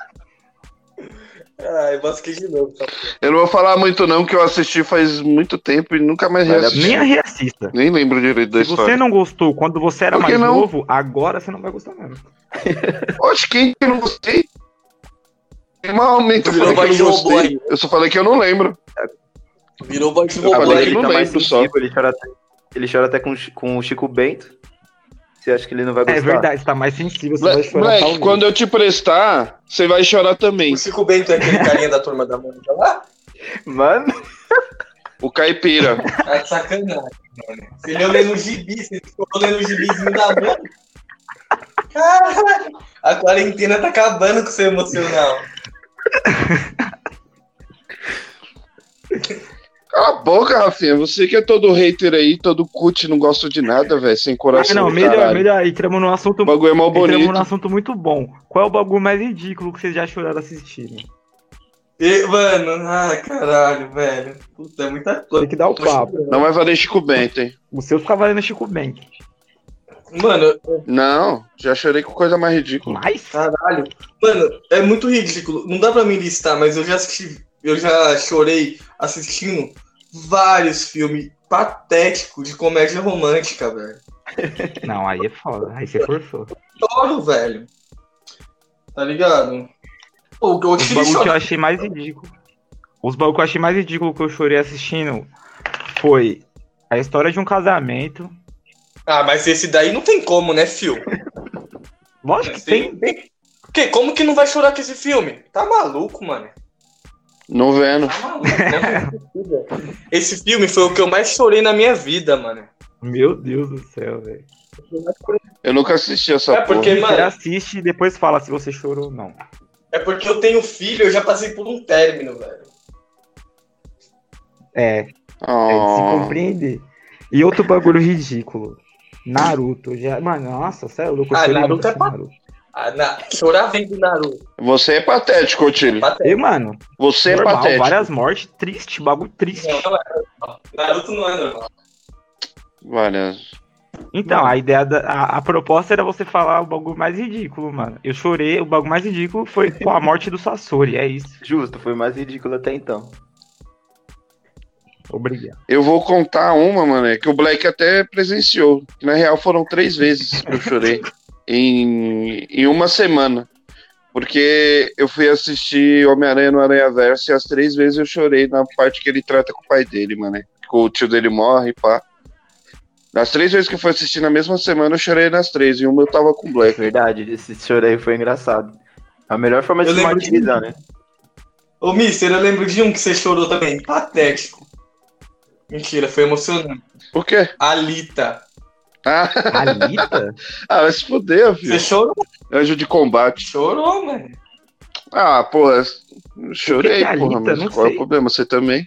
Ai, eu vou assistir de novo, tá? Eu não vou falar muito não, que eu assisti faz muito tempo e nunca mais reassisti. Nem a reassista. Nem lembro direito da Se história. você não gostou quando você era Por que mais não? novo, agora você não vai gostar mesmo. Oxe, quem que eu não gostei? Normalmente eu Virou falei que eu não voz de robô gostei. aí. Eu só falei que eu não lembro. Virou voz de Eu robô falei aí. que Ele não tá mais lembro só. sensível, ele chora até com o Chico Bento. Você acha que ele não vai gostar? É verdade, você tá mais sensível, você vai chorar. Moleque, talvez. quando eu te prestar, você vai chorar também. O Chico Bento é aquele carinha da Turma da Mônica lá? Mano, O caipira. Tá de sacanagem, mano. Você leu lendo gibi, você ficou lendo gibizinho da Mônica. Caralho, a quarentena tá acabando com o seu emocional. Cala a boca, Rafinha. Você que é todo hater aí, todo cut, não gosta de nada, velho. Sem coração. Não, melhor. Entramos num assunto, O bagulho é mal entramos bonito. num assunto muito bom. Qual é o bagulho mais ridículo que vocês já choraram assistindo? Mano, caralho, velho. Puta, é muita coisa. Tem que dar o papo. Não vai valer Chico Bento, hein? O seu fica valendo Chico Bento. Mano, Não, já chorei com coisa mais ridícula. Mas, caralho. Mano, é muito ridículo. Não dá pra me listar, mas eu já assisti. Eu já chorei assistindo vários filmes patéticos de comédia romântica, velho. não, aí é foda. Aí você forçou. Choro, velho. Tá ligado? Pô, eu Os tive bagulho que eu chorar. achei mais ridículo. Os bagulho que eu achei mais ridículo que eu chorei assistindo foi a história de um casamento. Ah, mas esse daí não tem como, né, fio? Lógico que tem. Como que não vai chorar com esse filme? Tá maluco, mano? Não vendo. Tá maluco, não. Esse filme foi o que eu mais chorei na minha vida, mano. Meu Deus do céu, velho. Eu nunca assisti essa porra. Porque, Você mano, assiste e depois fala se você chorou ou não. é porque eu tenho filho, eu já passei por um término, velho. É de se Oh. compreender. E outro bagulho ridículo. Naruto. Mano, nossa, você é louco. Eu Ah, chorei Naruto muito é assistindo Naruto. Chorar vendo Naruto. Você é patético, Otílio. E, mano, Você é normal, patético. várias mortes, triste, bagulho triste. Não é normal. Naruto não é normal. Várias. Então, a ideia a proposta era você falar o bagulho mais ridículo, mano. Eu chorei, o bagulho mais ridículo foi com a morte do Sasori, é isso. Justo, foi mais ridículo até então. Obrigado. Eu vou contar uma, mano, que o Black até presenciou. Que, na real, foram 3 vezes que eu chorei. em uma semana. Porque eu fui assistir Homem-Aranha no Aranhaverso e as 3 vezes eu chorei na parte que ele trata com o pai dele, mano. Que o tio dele morre, pá. Das 3 vezes que eu fui assistir na mesma semana, eu chorei nas 3. E uma eu tava com o Black. Verdade, esse choro aí foi engraçado. A melhor forma de Eu se lembro martirizar, né? Ô, Mister, eu lembro de um que você chorou também. Patético. Mentira, foi emocionante. Por quê? Alita. Ah, Alita? vai se fuder, filho. Você chorou? Anjo de combate. Chorou, mano. Ah, porra, chorei, que é porra, Alita? mas Não qual é o sei. problema? Você também?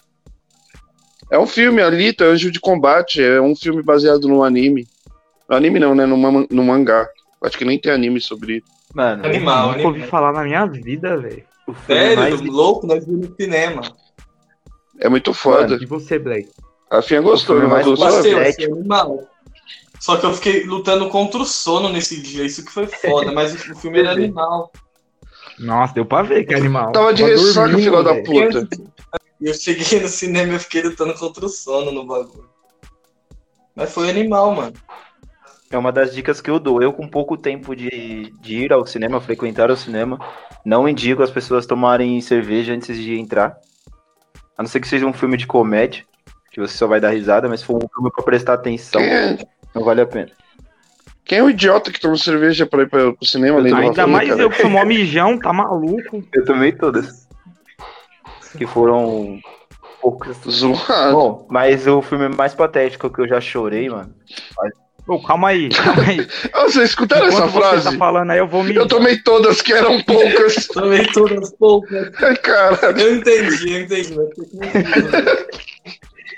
É um filme, Alita, Anjo de Combate, é um filme baseado num anime. No anime não, né? No mangá. Acho que nem tem anime sobre isso. Mano, Animal, Nunca ouvi né? falar na minha vida, velho. o filme Sério, mais... louco, nós vimos no cinema. É muito foda. E você, Black? A Finha gostou, O filme não mais gostou? Gostei, patético. eu achei animal. Só que eu fiquei lutando contra o sono nesse dia, isso que foi foda, mas o filme era animal. Nossa, deu pra ver que animal. Tava de ressaca, filho da puta. E eu cheguei no cinema e eu fiquei lutando contra o sono no bagulho. Mas foi animal, mano. É uma das dicas que eu dou. Eu, com pouco tempo de ir ao cinema, frequentar o cinema, não indico as pessoas tomarem cerveja antes de entrar. A não ser que seja um filme de comédia, que você só vai dar risada, mas se for um filme pra prestar atenção, não vale a pena. Quem é o idiota que toma cerveja pra ir pro cinema? além do Ainda Rafael, mais cara? eu que sou mó mijão, tá maluco. Eu tomei todas. Que foram poucas. Zoado. Bom, mas o filme mais patético que eu já chorei, mano. Ô, calma aí. Ah, vocês escutaram essa Enquanto você frase? tá falando aí, eu vou me... Eu tomei todas, que eram poucas. Também todas poucas. Ai, cara. Eu entendi, mas foi que não.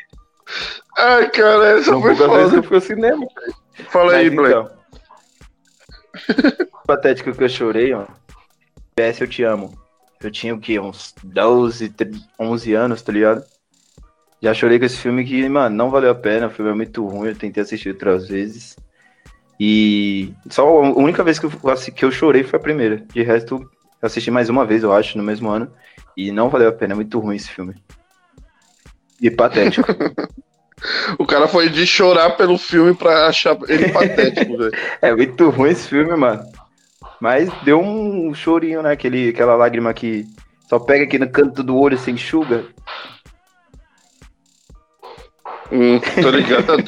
Ai, cara, essa São foi poucas vezes que eu foda. fui ao cinema. Fala aí, Mas Black. então, patético que eu chorei, ó. PS Eu Te Amo. Eu tinha o quê? Uns 12, 11 anos, tá ligado? Já chorei com esse filme que, mano, não valeu a pena. O filme é muito ruim, eu tentei assistir outras vezes. E só a única vez que eu chorei foi a primeira. De resto, eu assisti mais uma vez, eu acho, no mesmo ano. E não valeu a pena, é muito ruim esse filme. E patético. O cara foi de chorar pelo filme pra achar ele patético, velho. É muito ruim esse filme, mano. Mas deu um chorinho, né? Aquela lágrima que só pega aqui no canto do olho e se enxuga. Tô ligado.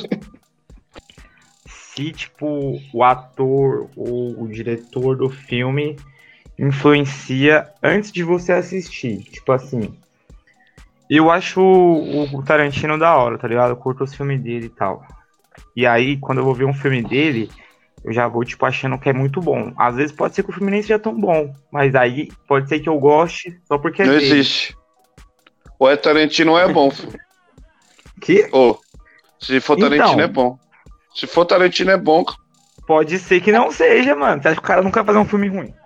Se, tipo, o ator ou o diretor do filme influencia antes de você assistir. Tipo assim, eu acho o Tarantino da hora, tá ligado? Eu curto os filmes dele e tal. E aí, quando eu vou ver um filme dele, eu já vou, tipo, achando que é muito bom. Às vezes pode ser que o filme nem seja tão bom, mas aí pode ser que eu goste só porque é Não dele. existe. O Tarantino não é bom, filho. Que Ô, se for Então. Tarantino é bom. Se for Tarantino é bom. pode ser que não seja, mano. Você acha que o cara nunca vai fazer um filme ruim?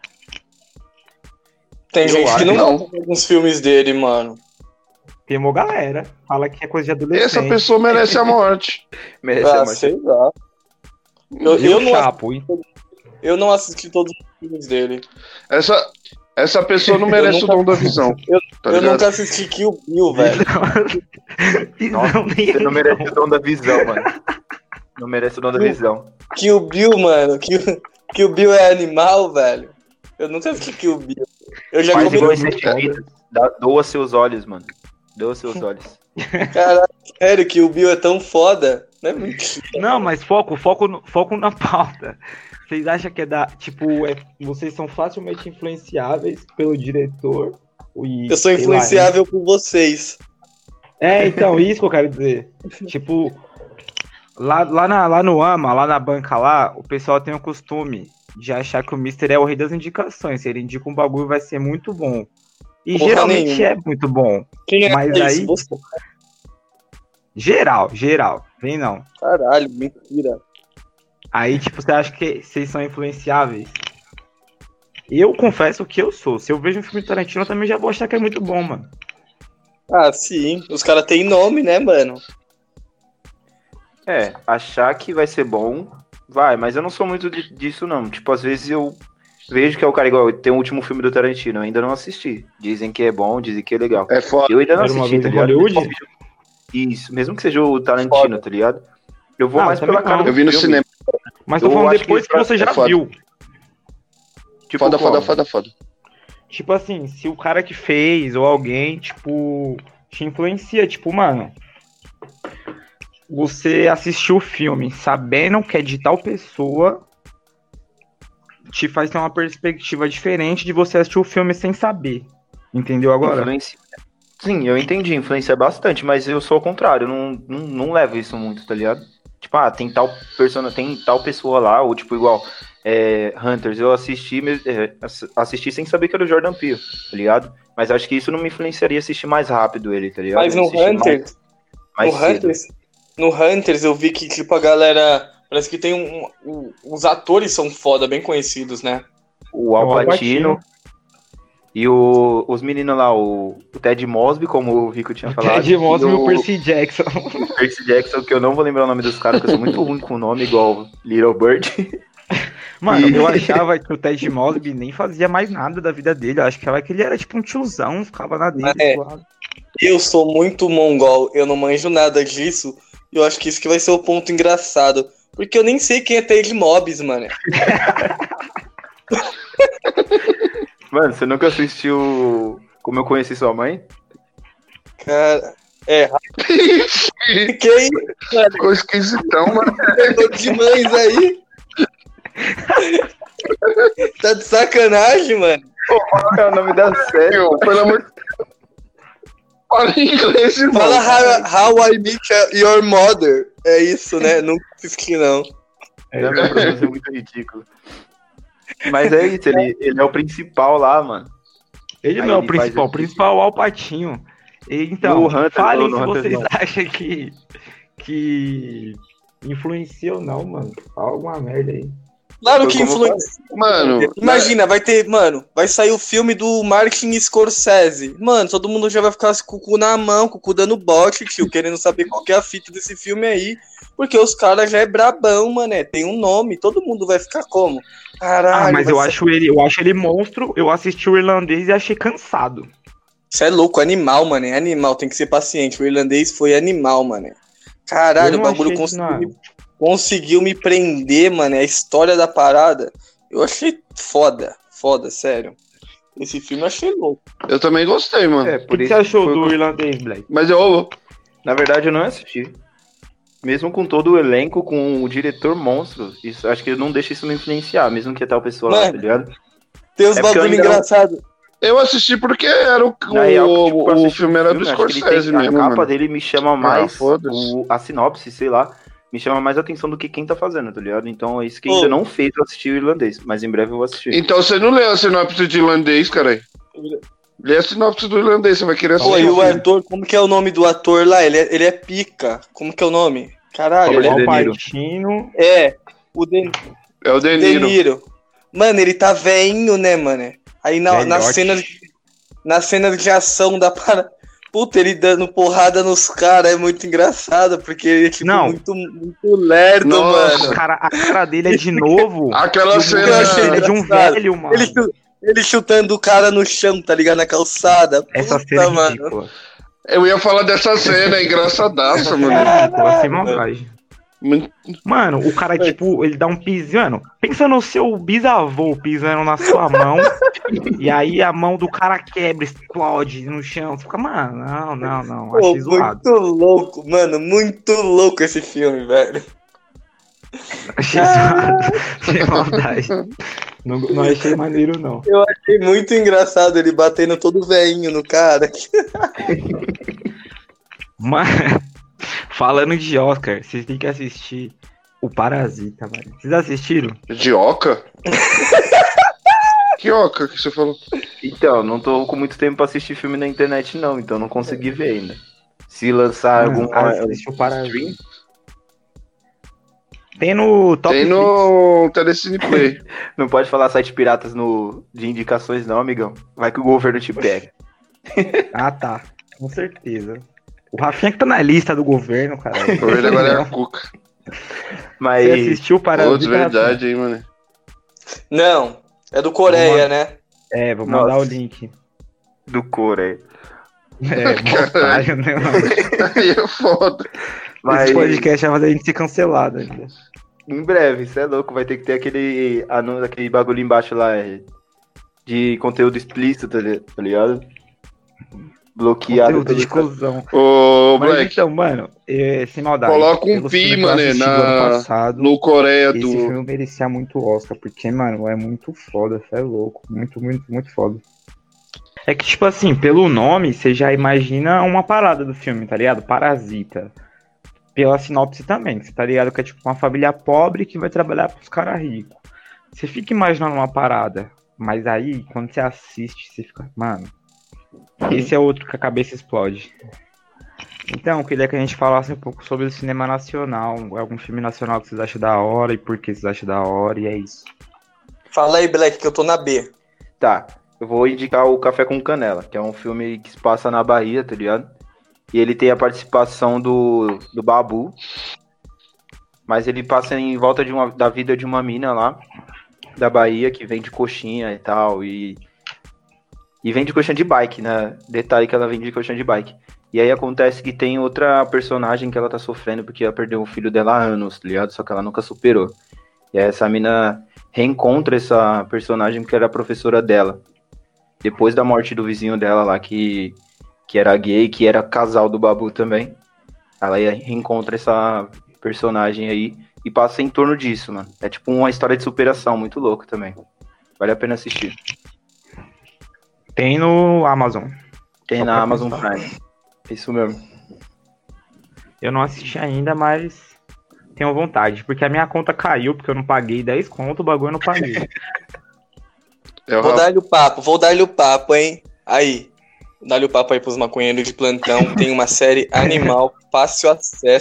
Tem Eu gente que acho não não. gosta de alguns filmes dele, mano. Tem uma galera. Fala que é coisa de adolescente. Essa pessoa merece a morte. Merece a Ah, morte. sei lá. Eu Eu não, chapo, hein? eu não assisti todos os filmes dele. Essa pessoa não merece nunca- o dom da visão. Tá eu ligado? nunca assisti Kill Bill, velho. Visão nem Você não é merece visão. o dom da visão, mano. Não merece o dom da visão. Kill Bill, mano. Kill Bill é animal, velho. Eu nunca assisti Kill Bill. Eu já Faz comi igual muito esse Doa seus olhos, mano. Doce seus olhos. Caralho, sério que o Bill é tão foda? Não é mentira. Não, mas foco na pauta. Vocês acham que vocês são facilmente influenciáveis pelo diretor? Eu sou influenciável por vocês. Então, isso que eu quero dizer. Tipo, lá no AMA, lá na banca lá, o pessoal tem o costume de achar que o Mister é o rei das indicações. Se ele indica um bagulho, vai ser muito bom. E Porra geralmente nenhuma. é muito bom. Quem é Mas isso? aí, Você? geral. Vem não. Caralho, mentira. Aí, tipo, você acha que vocês são influenciáveis? Eu confesso que eu sou. Se eu vejo um filme de Tarantino, eu também já vou achar que é muito bom, mano. Ah, sim. Os caras têm nome, né, mano? Achar que vai ser bom, vai, mas eu não sou muito disso, não. Tipo, às vezes eu vejo que é o cara igual, tem o último filme do Tarantino, eu ainda não assisti. Dizem que é bom, dizem que é legal. É foda. Eu ainda não Era uma assisti, vez tá em ligado? Hollywood? Isso, mesmo que seja o Tarantino, Foda. tá ligado? Eu vou Ah, mais também pela cara não. do Eu vi no filme. cinema. Mas tô Eu falando acho depois que que você já é foda. viu. Tipo, Foda, como? foda. Tipo assim, se o cara que fez ou alguém, tipo, te influencia, tipo, mano, você assistiu o filme sabendo que é de tal pessoa, te faz ter uma perspectiva diferente de você assistir o filme sem saber. Entendeu agora? Influencia. Sim, eu entendi, influencia bastante, mas eu sou o contrário, eu não levo isso muito, tá ligado? Tipo, tem tal pessoa lá, ou tipo, igual, Hunters, eu assisti sem saber que era o Jordan Peele, tá ligado? Mas acho que isso não me influenciaria a assistir mais rápido ele, tá ligado? Mas no Assistir Hunters, mais cedo. no Hunters eu vi que, tipo, a galera... Parece que tem os atores são foda, bem conhecidos, né? O Al Pacino e os meninos lá, o Ted Mosby, como o Rico tinha falado. Ted Mosby e o o Percy Jackson. Percy Jackson, que eu não vou lembrar o nome dos caras, porque eu sou muito ruim com o nome, igual Little Bird. Mano, eu achava que o Ted Mosby nem fazia mais nada da vida dele. Eu achava que ele era tipo um tiozão, ficava na dele. Suave. Eu sou muito mongol, eu não manjo nada disso. E eu acho que isso que vai ser o ponto engraçado. Porque eu nem sei quem é Ted Mobs, mano. Mano, você nunca assistiu Como Eu Conheci Sua Mãe? Cara, que isso, mano? Ficou esquisitão, mano. Pegou de mães aí. Tá de sacanagem, mano. Qual é o nome da série? Pelo amor de Deus. Fala em inglês, irmão. Fala How I Met Your Mother. É isso, né? Nunca assisti, não. Não, meu pronúncio é muito ridículo. Mas é isso, ele é o principal lá, mano. Ele Aí não é o ele principal, faz o principal é o Al Pacino. Então, No Hunter, falem no se Hunter, vocês não. acham que influencia ou não, mano. Fala alguma merda aí. Claro Foi que como eu influencia. Mano, Imagina, vai sair o filme do Martin Scorsese. Mano, todo mundo já vai ficar com o cu na mão, com o cu dando bote, tio, querendo saber qual que é a fita desse filme aí. Porque os caras já é brabão, mané. Tem um nome, todo mundo vai ficar como? Caralho. Mas eu acho ele monstro. Eu assisti o irlandês e achei cansado. Você é louco, animal, mano. É animal, tem que ser paciente. O irlandês foi animal, mano. Eu Caralho, não o bagulho achei isso, não. conseguiu me prender, mano. A história da parada. Eu achei foda, sério. Esse filme eu achei louco. eu também gostei, mano. O que você achou do irlandês, Black? Mas Na verdade, eu não assisti. Mesmo com todo o elenco, com o diretor monstro, isso, acho que não deixa isso me influenciar, mesmo que tal pessoa lá, Mano, tá ligado? Tem uns É porque eu bagulho ainda não- engraçado. eu assisti porque era Na real, tipo, pra o assistir filme era do acho que ele Scorsese tem- mesmo, A capa mano. dele me chama mais, foda-se. a sinopse, sei lá, me chama mais atenção do que quem tá fazendo, tá ligado? Então é isso que Ô. ainda não fez eu assistir o irlandês, mas em breve eu vou assistir. Então você não leu a sinopse de irlandês, caralho. Lê a sinopse do irlandês, você vai querer Pô, assistir. e o ator, como que é o nome do ator lá? Ele é pica. Como que é o nome? Caralho. Robert O De Al Niro. Pacino. É, o É o De De Niro. Niro. Mano, ele tá veinho, né, mano? Aí nas Velhote. cenas de ação da parada. Puta, ele dando porrada nos caras é muito engraçado, porque ele é tipo Não. muito lerdo, Nossa. mano. A cara dele é de novo. Aquela Eu cena. achei Ele é de um engraçado. velho, mano. Ele chutando o cara no chão, tá ligado? Na calçada. Essa Puta, cena é mano. ridícula. Eu ia falar dessa cena, é engraçadaça, mano. É ridícula, sem maldade. Muito- Mano, o cara, tipo, ele dá um piso. Mano, pensa no seu bisavô pisando na sua mão E aí a mão do cara quebra, explode no chão. Você fica, mano, não. Pô, Achei zoado. muito louco, mano. Muito louco esse filme, velho. Achei zoado. Sem maldade. Não achei maneiro, não. Eu achei muito engraçado ele batendo todo velhinho no cara. Mas, falando de Oscar, vocês têm que assistir o Parasita, velho. Vocês assistiram? De Oca? Que Oca que você falou? Então, não tô com muito tempo pra assistir filme na internet, não. Então não consegui ver ainda. Se lançar algum assiste o Parasita. Stream? Tem no Top Tem no Telecine Play. Não pode falar site piratas de indicações, não, amigão. Vai que o governo te pega. Ah, tá. Com certeza. O Rafinha que tá na lista do governo, cara. O governo agora é a Cuca. Mas... Você assistiu o Parasita? Pô, de verdade, hein, mano. Não, é do Coreia, né? É, vou mandar o link. Do Coreia. Otário, né, mano? Aí é foda. Mas... Esse podcast vai fazer a gente ser cancelado ainda. Em breve, isso é louco. Vai ter que ter aquele bagulho embaixo lá de conteúdo explícito, tá ligado? Bloqueado. Conteúdo de exclusão. Ô, Mas Black. então, mano, sem maldade. Coloca um pelo pi, filme que eu assisti mano, ano passado, no Coreia esse do... filme merecia muito Oscar, porque, mano, é muito foda, você é louco. Muito, muito, muito foda. É que, tipo assim, pelo nome, você já imagina uma parada do filme, tá ligado? Parasita. Pela sinopse também, você tá ligado que é tipo uma família pobre que vai trabalhar pros caras ricos. Você fica imaginando uma parada, mas aí, quando você assiste, você fica, mano, esse é outro que a cabeça explode. Então, eu queria que a gente falasse um pouco sobre o cinema nacional, algum filme nacional que vocês acham da hora e por que vocês acham da hora, e é isso. Fala aí, Black, que eu tô na B. Tá, eu vou indicar o Café com Canela, que é um filme que se passa na Bahia, tá ligado? E ele tem a participação do Babu, mas ele passa em volta da vida de uma mina lá, da Bahia, que vende coxinha e tal, e vende coxinha de bike, né? Detalhe que ela vende coxinha de bike. E aí acontece que tem outra personagem que ela tá sofrendo porque ela perdeu o filho dela há anos, tá ligado? Só que ela nunca superou. E aí essa mina reencontra essa personagem que era a professora dela. Depois da morte do vizinho dela lá, que era gay, que era casal do Babu também. Ela reencontra essa personagem aí e passa em torno disso, mano. É tipo uma história de superação, muito louco também. Vale a pena assistir. Tem no Amazon. Tem Só na pra Amazon constar. Prime. Isso mesmo. Eu não assisti ainda, mas tenho vontade, porque a minha conta caiu, porque eu não paguei 10 conto, o bagulho eu não paguei. Vou dar-lhe o papo, hein? Aí. Dá-lhe o papo aí pros maconheiros de plantão. Tem uma série animal, fácil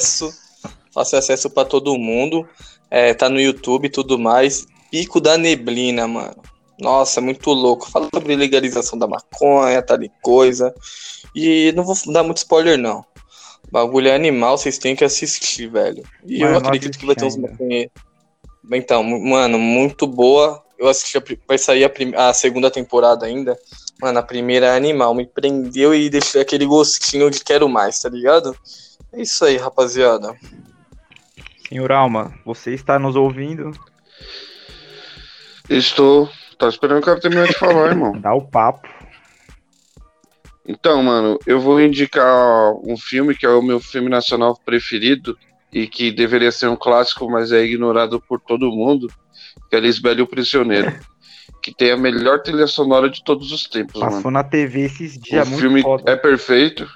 acesso pra todo mundo. Tá no YouTube e tudo mais. Pico da Neblina, mano. Nossa, muito louco. Fala sobre legalização da maconha, tal e coisa. E não vou dar muito spoiler, não. Bagulho é animal, vocês têm que assistir, velho. E Mano, eu acredito que vai ter uns maconheiros. Então, mano, muito boa. Eu assisti, vai sair a segunda temporada ainda. Mano, a primeira é animal, me prendeu e deixou aquele gostinho de quero mais, tá ligado? É isso aí, rapaziada. Senhor Alma, você está nos ouvindo? Estou. Tá esperando o cara terminar de falar, irmão. Dá o papo. Então, mano, eu vou indicar um filme que é o meu filme nacional preferido e que deveria ser um clássico, mas é ignorado por todo mundo, que é Lisbela e o Prisioneiro. Que tem a melhor trilha sonora de todos os tempos, Passou mano. na TV esses dias, O muito filme foda. é perfeito.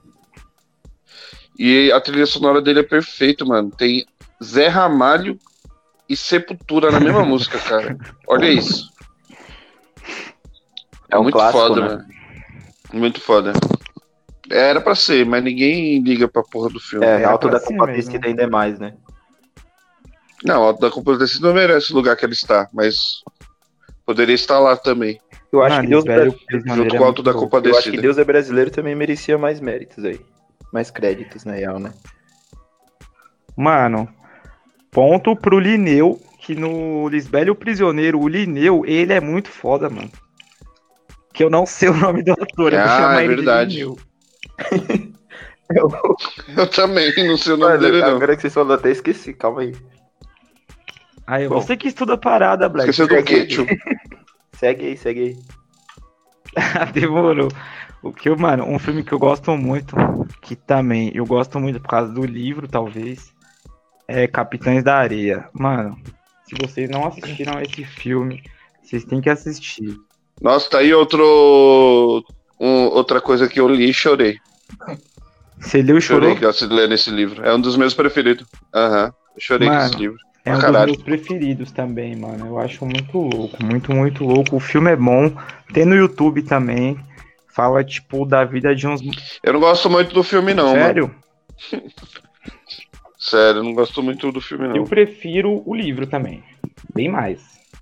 E a trilha sonora dele é perfeita, mano. Tem Zé Ramalho e Sepultura na mesma música, cara. Olha isso. É um muito clássico, foda, né? mano. Muito foda. Era pra ser, mas ninguém liga pra porra do filme. Alto pra da ser Compadecida mesmo. ainda é mais, né? Não, Alto da Compadecida não merece o lugar que ele está, mas poderia estar lá também. Eu acho Mano, que Deus Lisbela e o brasileiro, Prisioneiro Junto é com o Alto muito da louco. eu acho que Compadecida. Deus é brasileiro também merecia mais méritos aí. Mais créditos, na real, né? Mano, ponto pro Lineu, que no Lisbela e o Prisioneiro, o Lineu, ele é muito foda, mano. Que eu não sei o nome do ator, eu vou Ah, chamar é ele verdade. de Lineu. Eu também, não sei o nome Mano, dele, não. agora que vocês falaram, até esqueci, calma aí. Aí, Bom. você que estuda a parada, Black. Esqueceu do quê, tio? Segue aí. Demorou. Mano, um filme que eu gosto muito, que também eu gosto muito por causa do livro, talvez, é Capitães da Areia. Mano, se vocês não assistiram esse filme, vocês têm que assistir. Nossa, tá aí outra coisa que eu li e chorei. Você leu e chorou? Chorei lendo esse livro. É um dos meus preferidos. Aham. Eu chorei com esse livro. É um dos meus preferidos também, mano. Eu acho muito louco, muito, muito louco. O filme é bom. Tem no YouTube também. Fala, tipo, da vida de uns... Eu não gosto muito do filme, não, Sério? Mano. Sério, eu não gosto muito do filme, não. Eu prefiro o livro também. Bem mais.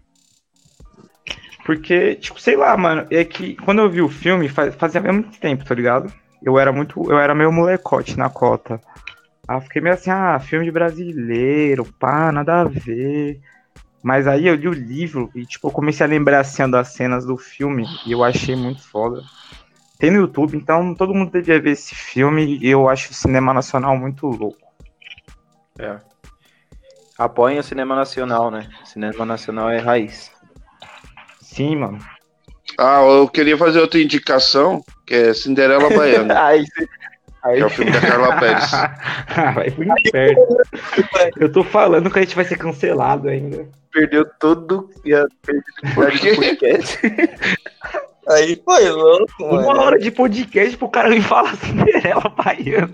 Porque, tipo, sei lá, mano. É que quando eu vi o filme, fazia muito tempo, tá ligado? Eu era meio molecote na cota. Aí eu fiquei meio assim, filme de brasileiro, pá, nada a ver. Mas aí eu li o livro e, tipo, eu comecei a lembrar, assim, das cenas do filme e eu achei muito foda. Tem no YouTube, então todo mundo devia ver esse filme e eu acho o cinema nacional muito louco. É. Apoiem o cinema nacional, né? O cinema nacional é raiz. Sim, mano. Eu queria fazer outra indicação, que é Cinderela Baiana. Que é o filme da Carla Pérez. Vai pro inferno. Eu tô falando que a gente vai ser cancelado ainda. Perdeu todo a credibilidade do podcast. Aí foi louco, mano. 1 hora de podcast pro cara vir falar Cinderela Baiana.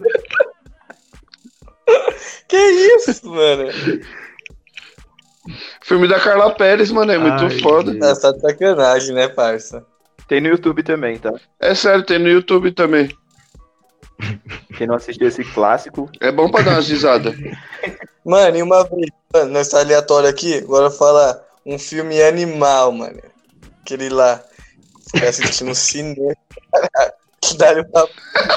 Que isso, mano? Filme da Carla Pérez, mano, é muito foda. Deus. Tá de sacanagem, né, parça? Tem no YouTube também, tá? É sério, tem no YouTube também. Quem não assistiu esse clássico... É bom pra dar umas risadas. Mano, e uma vez, mano, nessa aleatória aqui, agora falar um filme animal, mano. Aquele lá, ficar assistindo no cinema. Que dá uma...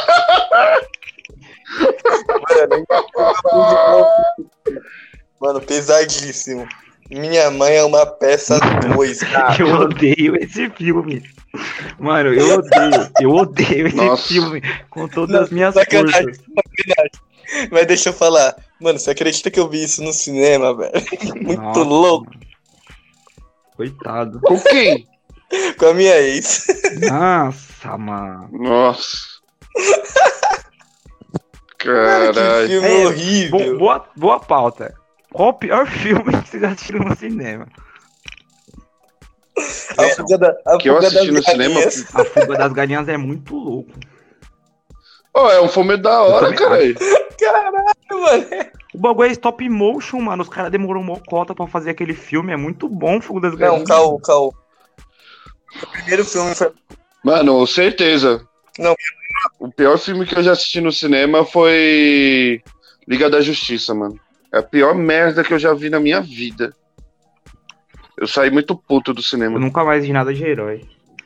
Mano, pesadíssimo. Minha Mãe é uma peça 2, cara. Eu odeio esse filme. Mano, eu odeio esse filme com todas as minhas forças. Mas deixa eu falar. Mano, você acredita que eu vi isso no cinema, velho? Muito louco. Mano. Coitado. Com quem? Com a minha ex. Nossa, mano. Nossa. Caralho. Que filme horrível. Boa pauta. Qual o pior filme que vocês assistiram no cinema? A Fuga das Galinhas. A Fuga das Galinhas é muito louco. É um filme da hora, caralho. Caralho, mano. O bagulho é stop motion, mano. Os caras demoraram uma cota pra fazer aquele filme. É muito bom, Fuga das Galinhas. Não, caô. O primeiro filme foi... Mano, certeza. Não. O pior filme que eu já assisti no cinema foi Liga da Justiça, mano. É a pior merda que eu já vi na minha vida. Eu saí muito puto do cinema. Eu nunca mais vi nada de herói.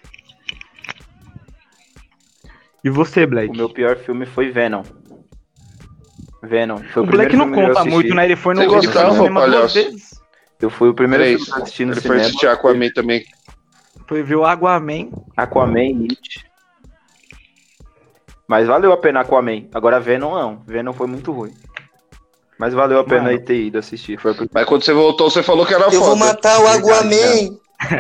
E você, Black? O meu pior filme foi Venom. Foi o Black não conta muito, né? Ele foi no cinema 2 vezes. Eu fui o primeiro filme que eu assisti no cinema. Ele foi assistir Aquaman também. Foi ver o Aquaman. Aquaman, It. Mas valeu a pena Aquaman. Agora Venom não. Venom foi muito ruim. Mas valeu a pena ter ido assistir. Mas quando você voltou, você falou que era foda. Eu vou matar o Aquaman!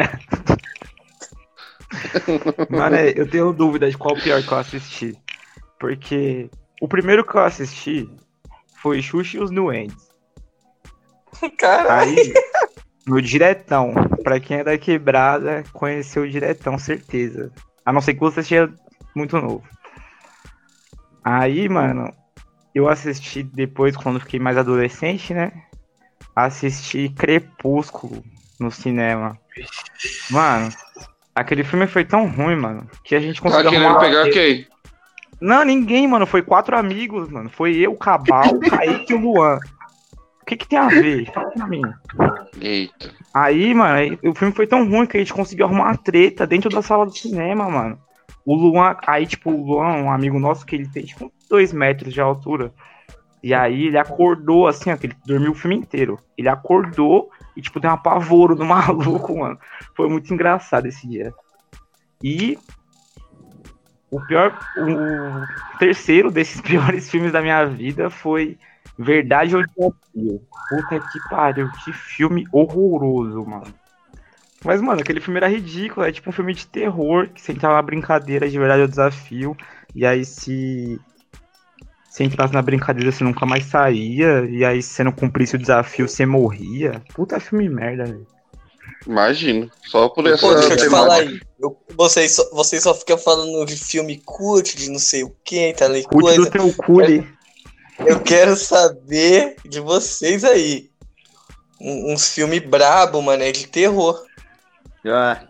Mano, eu tenho dúvida de qual o pior que eu assisti. Porque o primeiro que eu assisti foi Xuxa e os Duendes. Caralho! Aí, no Diretão. Pra quem é da quebrada, conheceu o Diretão, certeza. A não ser que você seja muito novo. Aí, mano... Eu assisti depois, quando fiquei mais adolescente, né? Assisti Crepúsculo no cinema. Mano, aquele filme foi tão ruim, mano, que a gente conseguiu querendo pegar quem? Não, ninguém, mano. Foi 4 amigos, mano. Foi eu, o Cabal, o Kaique e o Luan. O que tem a ver? Fala pra mim. Eita. Aí, mano, o filme foi tão ruim que a gente conseguiu arrumar uma treta dentro da sala do cinema, mano. O Luan, aí, tipo, o Luan, um amigo nosso, que ele tem, tipo, 2 metros de altura. E aí ele acordou, assim, ó, que ele dormiu o filme inteiro. Ele acordou e, tipo, deu um apavoro do maluco, mano. Foi muito engraçado esse dia. E o terceiro desses piores filmes da minha vida foi Verdade ou Desafio. Puta que pariu, que filme horroroso, mano. Mas, mano, aquele filme era ridículo. É tipo um filme de terror, que você entrava na brincadeira, de verdade é o desafio. E aí se entrasse na brincadeira, você nunca mais saía. E aí, se você não cumprisse o desafio, você morria. Puta filme merda, velho. Imagino. Só por essa Pô, deixa eu te falar temática. aí. Vocês só ficam falando de filme cult, de não sei o que, tá ali Curte coisa. do teu cu, ali. Eu quero saber de vocês aí. Uns filmes brabo, mano, é de terror. Ah,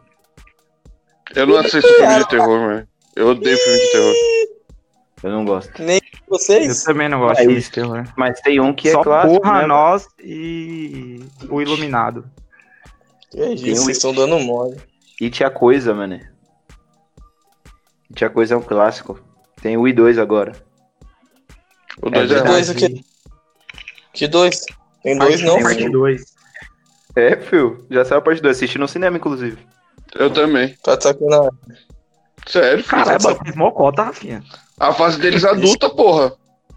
Eu não assisto filme de terror, mano. Eu odeio filme de terror. eu não gosto. Eu Vocês? também não gosto É de isso. terror. Mas tem um que é Só clássico, porra né? nós e o Iluminado. Que é isso, vocês estão dando mole. It a Coisa, mano. It a Coisa é um clássico. Tem o I2 agora. O 2 é verdade. ruim. Dois o quê? Que dois? Tem dois Parte não, um, parte filho. 2. É, filho. Já saiu a parte 2. Assisti no cinema, inclusive. Eu também. Tá de sacanagem. Sério, filho. Caralho, fez mocota, Rafinha. A fase deles adulta, porra.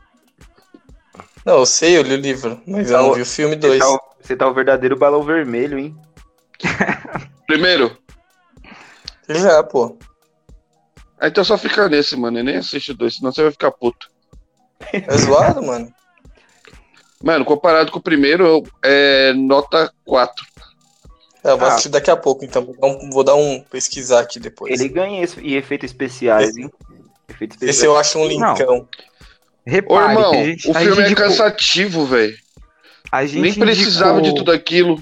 Não, eu sei, eu li o livro, mas eu não vi o filme 2. Você tá o verdadeiro balão vermelho, hein? Primeiro. Já, pô. Aí então só fica nesse, mano. E nem assiste o 2, senão você vai ficar puto. É zoado, mano. Mano, comparado com o primeiro, é nota 4. Eu vou assistir daqui a pouco, então. Vou dar um pesquisar aqui depois. Ele ganha e efeitos especiais, hein? Efeitos especiais. Esse eu acho um linkão. Ô, Repare, irmão, que a gente, o a filme gente é indicou- cansativo, velho. a gente Nem precisava indicou- de tudo aquilo.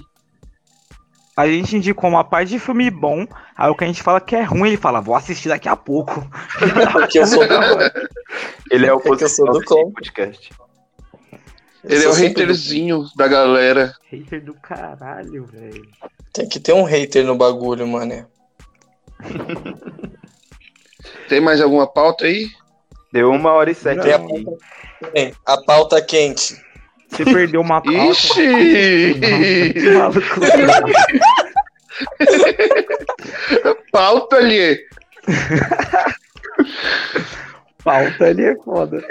A gente indicou uma parte de filme bom, aí o que a gente fala que é ruim, ele fala, vou assistir daqui a pouco. Porque eu sou do Ele é o que eu sou do desse contra. podcast. Ele é o haterzinho da galera. Hater do caralho, velho. Tem que ter um hater no bagulho, mano. Tem mais alguma pauta aí? Deu 1h07. Tem Não. a pauta quente. Você perdeu uma pauta. Ixi! Maluco. Pauta ali. Pauta ali é foda.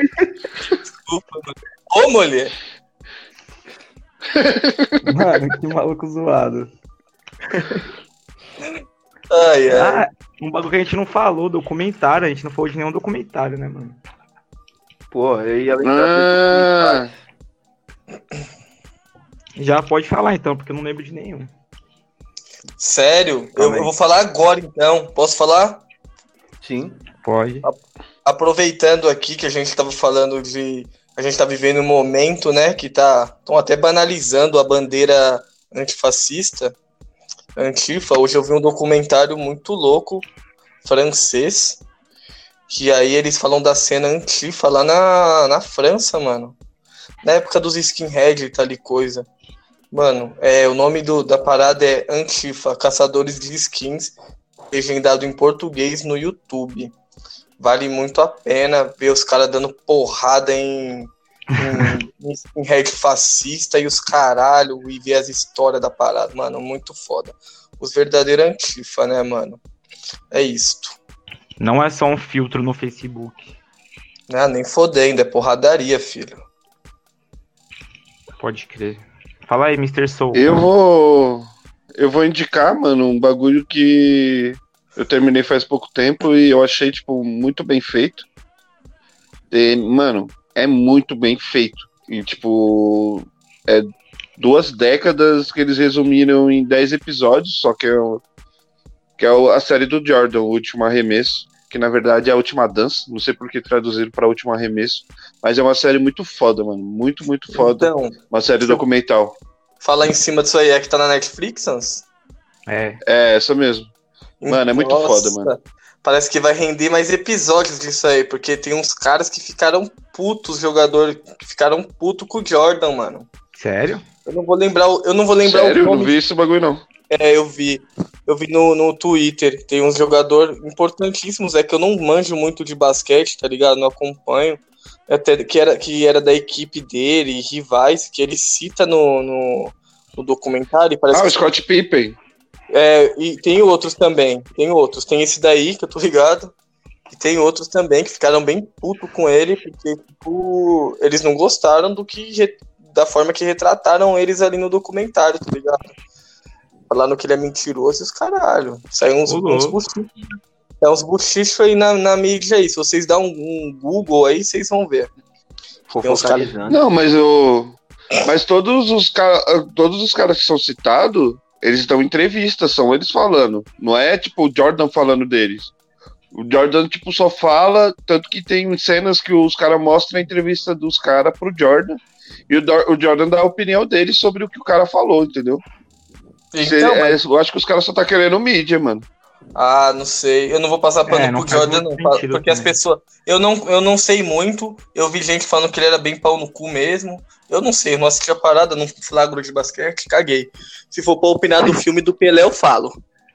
Ô, mulher! Mano, que maluco zoado. Ai, ai. Ah, um bagulho que a gente não falou, documentário. A gente não falou de nenhum documentário, né, mano? Pô, eu ia lembrar. Ah, Já pode falar então, porque eu não lembro de nenhum. Sério? Eu Calma aí. vou falar agora, então. Posso falar? Sim. Pode. Aproveitando aqui que a gente tava falando de... A gente tá vivendo um momento, né, que estão até banalizando a bandeira antifascista, Antifa. Hoje eu vi um documentário muito louco, francês, que aí eles falam da cena Antifa lá na França, mano. Na época dos skinhead e tal e coisa. Mano, o nome da parada é Antifa, Caçadores de Skins, legendado em português no YouTube. Vale muito a pena ver os caras dando porrada em skinhead fascista e os caralho, e ver as histórias da parada, mano, muito foda. Os verdadeiros Antifa, né, mano? É isto. Não é só um filtro no Facebook. Ah, nem fodendo, é porradaria, filho. Pode crer. Fala aí, Mr. Soul. eu vou indicar, mano, um bagulho que eu terminei faz pouco tempo e eu achei, tipo, muito bem feito. E, mano, é muito bem feito. E, tipo, é 2 décadas que eles resumiram em 10 episódios, só que a série do Jordan, O Último Arremesso, que na verdade é a Última Dança, não sei por que traduziram para Último Arremesso, mas é uma série muito foda, mano, muito, muito foda. Então, Uma série documental. falar em cima disso aí, é que tá na Netflix, Sans? É. É, essa mesmo. Mano, é muito foda, mano. Parece que vai render mais episódios disso aí, porque tem uns caras que ficaram putos, jogador que ficaram putos com o Jordan, mano. Sério? Eu não vou lembrar Sério? o nome. Não vi esse bagulho, não. Eu vi no Twitter. Tem uns jogadores importantíssimos, que eu não manjo muito de basquete, tá ligado? Não acompanho. Até que era da equipe dele, rivais, que ele cita no documentário. E parece O que Scott Pippen. e tem outros também. Tem esse daí, que eu tô ligado. E tem outros também que ficaram bem putos com ele, porque, tipo, eles não gostaram da forma que retrataram eles ali no documentário, tá ligado? falando que ele é mentiroso e os caralho. Sai uns louco. buchichos. É uns buchichos aí na mídia aí. Se vocês dão um Google aí, vocês vão ver. Fofocalizando. Não, mas todos os caras que são citados, eles dão entrevistas, são eles falando. Não é tipo o Jordan falando deles. O Jordan tipo só fala, tanto que tem cenas que os caras mostram a entrevista dos caras pro Jordan. E o Jordan dá a opinião dele sobre o que o cara falou, entendeu? Então, eu acho que os caras só tá querendo mídia, mano. Ah, não sei. Eu não vou passar pano pro Jordan, não. Porque as pessoas. Eu não sei muito. Eu vi gente falando que ele era bem pau no cu mesmo. Eu não sei, eu não assisti a parada, não flagro de basquete, caguei. Se for pra opinar do filme do Pelé, eu falo.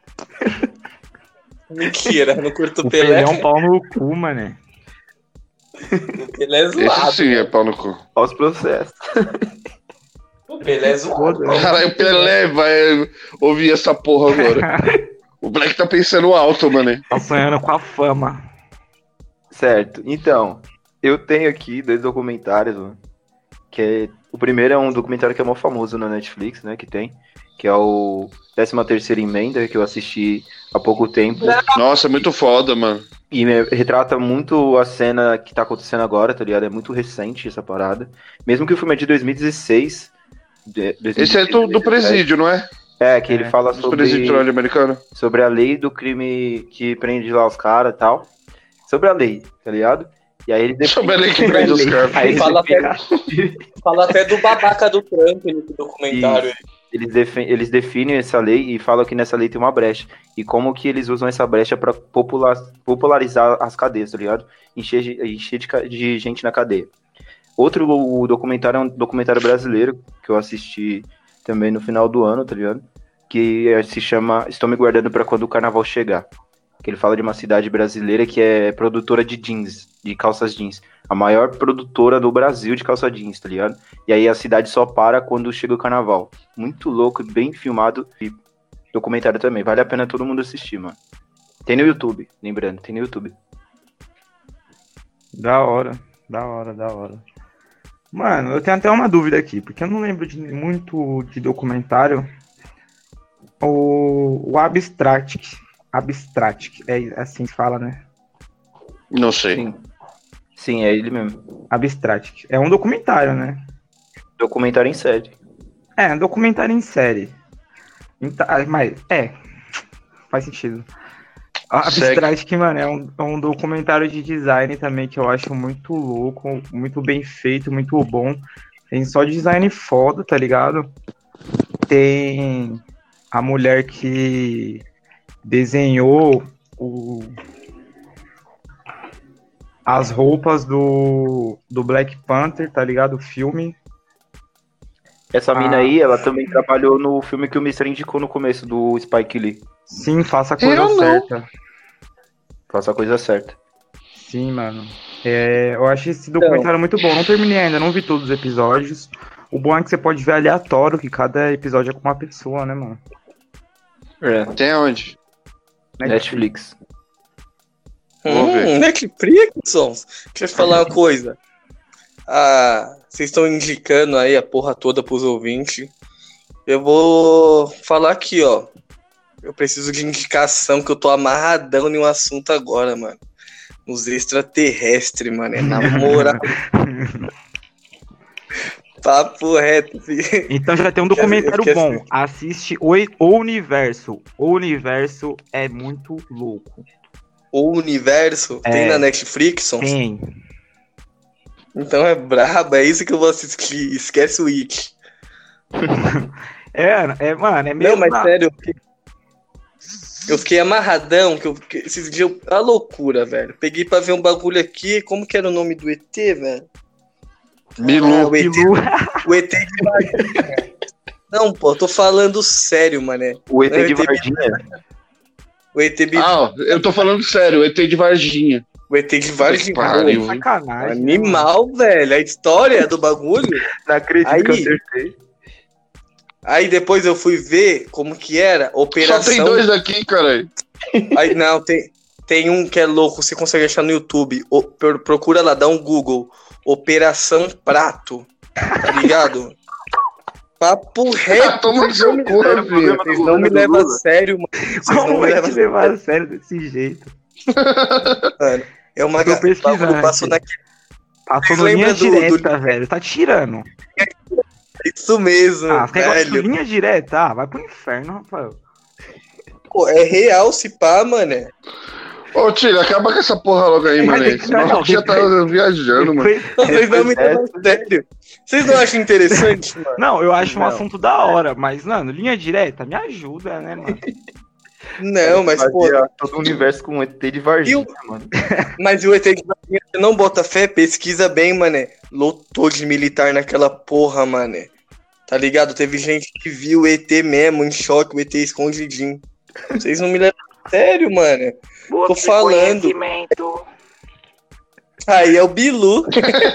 Mentira, não curto o Pelé. Pelé é um pau no cu, mané. O Pelé é zoado. Esse sim é pau no cu. Olha os processos. O Pelé é zoado. Caralho, o Pelé vai ouvir essa porra agora. O Black tá pensando alto, mano. Tá sonhando com a fama. Certo. Então, eu tenho aqui 2 documentários, mano. O primeiro é um documentário que é mó famoso na Netflix, né? Que é o 13ª Emenda, que eu assisti há pouco tempo. Nossa, muito foda, mano. E retrata muito a cena que tá acontecendo agora, tá ligado? É muito recente essa parada. Mesmo que o filme é de 2016. Esse é do presídio, não é? É, que ele fala Do presídio norte-americano. sobre a lei do crime que prende lá os caras e tal. Sobre a lei, tá ligado? E aí ele Sobre a lei que prende os caras. Aí ele Fala até do babaca do Trump nesse documentário. Eles definem essa lei e falam que nessa lei tem uma brecha. E como que eles usam essa brecha pra popularizar as cadeias, tá ligado? Encher de gente na cadeia. Outro documentário é um documentário brasileiro que eu assisti também no final do ano, tá ligado? Que se chama Estou Me Guardando Pra Quando o Carnaval Chegar. Que ele fala de uma cidade brasileira que é produtora de jeans, de calças jeans. A maior produtora do Brasil de calça jeans, tá ligado? E aí a cidade só para quando chega o carnaval. Muito louco, bem filmado. E documentário também. Vale a pena todo mundo assistir, mano. Tem no YouTube, lembrando, tem no YouTube. Da hora. Mano, eu tenho até uma dúvida aqui, porque eu não lembro muito de documentário. O Abstract, é assim que fala, né? Não sei. Sim, é ele mesmo. Abstract. É um documentário, né? Documentário em série. É, um documentário em série. Então, mas, faz sentido. Abstract, mano, é um documentário de design também que eu acho muito louco, muito bem feito, muito bom. Tem só design foda, tá ligado? Tem a mulher que desenhou as roupas do Black Panther, tá ligado? O filme. Essa mina aí, ela também trabalhou no filme que o Mr. indicou no começo, do Spike Lee. Sim, faça a coisa certa. Faça a coisa certa. Sim, mano. Eu achei esse documentário muito bom. Não terminei ainda, não vi todos os episódios. O bom é que você pode ver aleatório, que cada episódio é com uma pessoa, né, mano? Tem onde? Netflix. Vou ver. Netflix, deixa eu falar uma coisa. Vocês estão indicando aí a porra toda pros ouvintes. Eu vou falar aqui, ó. Eu preciso de indicação, que eu tô amarradão em um assunto agora, mano. Os extraterrestres, mano. É na moral. Papo reto, filho. Então já tem um documentário bom. Assiste O Universo. O Universo é muito louco. O Universo? Tem na Netflix? Tem. Então é braba, é isso que eu vou assistir. Esquece o It. Mano, é meio... Não, mas sério, eu fiquei amarradão, esses dias, a loucura, velho. Peguei pra ver um bagulho aqui, como que era o nome do ET, velho? Bilu. O ET de Varginha. Não, pô, tô falando sério, mané. O ET de Varginha? O ET de... eu tô falando sério, o ET de Varginha. O ET de Varginha. Sacanagem. Animal, velho. A história do bagulho. Não acredito que eu acertei. Aí depois eu fui ver como que era operação... Só tem 2 aqui, caralho. Aí não, tem um que é louco, você consegue achar no YouTube. Procura lá, dá um Google. Operação Prato. Tá ligado? Papo reto. Toma Vocês não me- seu cu, Rafinha. vocês não me levam a sério, mano. Vocês não Como me vai levam te a sério, levar a sério desse jeito? mano. É uma Tô pesquisando bagulho passou aqui. naquele. Passou no Lembra linha do- direta, velho. Tá tirando. Isso mesmo, Ah, você quer gosta de velho. linha direta? Ah, vai pro inferno, Rafael. Pô, é real se pá, mano. Ô, Tira, acaba com essa porra logo aí, mano. Senão Não, a gente já tá viajando, mano. Depois- Vocês não me levam a sério. Vocês não acham interessante, mano? Não, eu acho um Não. assunto da hora, mas, mano, linha direta me ajuda, né, mano? Não, mas, pô, Fazia todo o universo com ET de Varginha, mano. mas o ET de Varginha, você não bota fé, pesquisa bem, mané. Lotou de militar naquela porra, mané. Tá ligado? Teve gente que viu o ET mesmo, em choque, o ET escondidinho. Vocês não me levam a sério, mano. Tô falando. Conhecimento. Aí é o Bilu.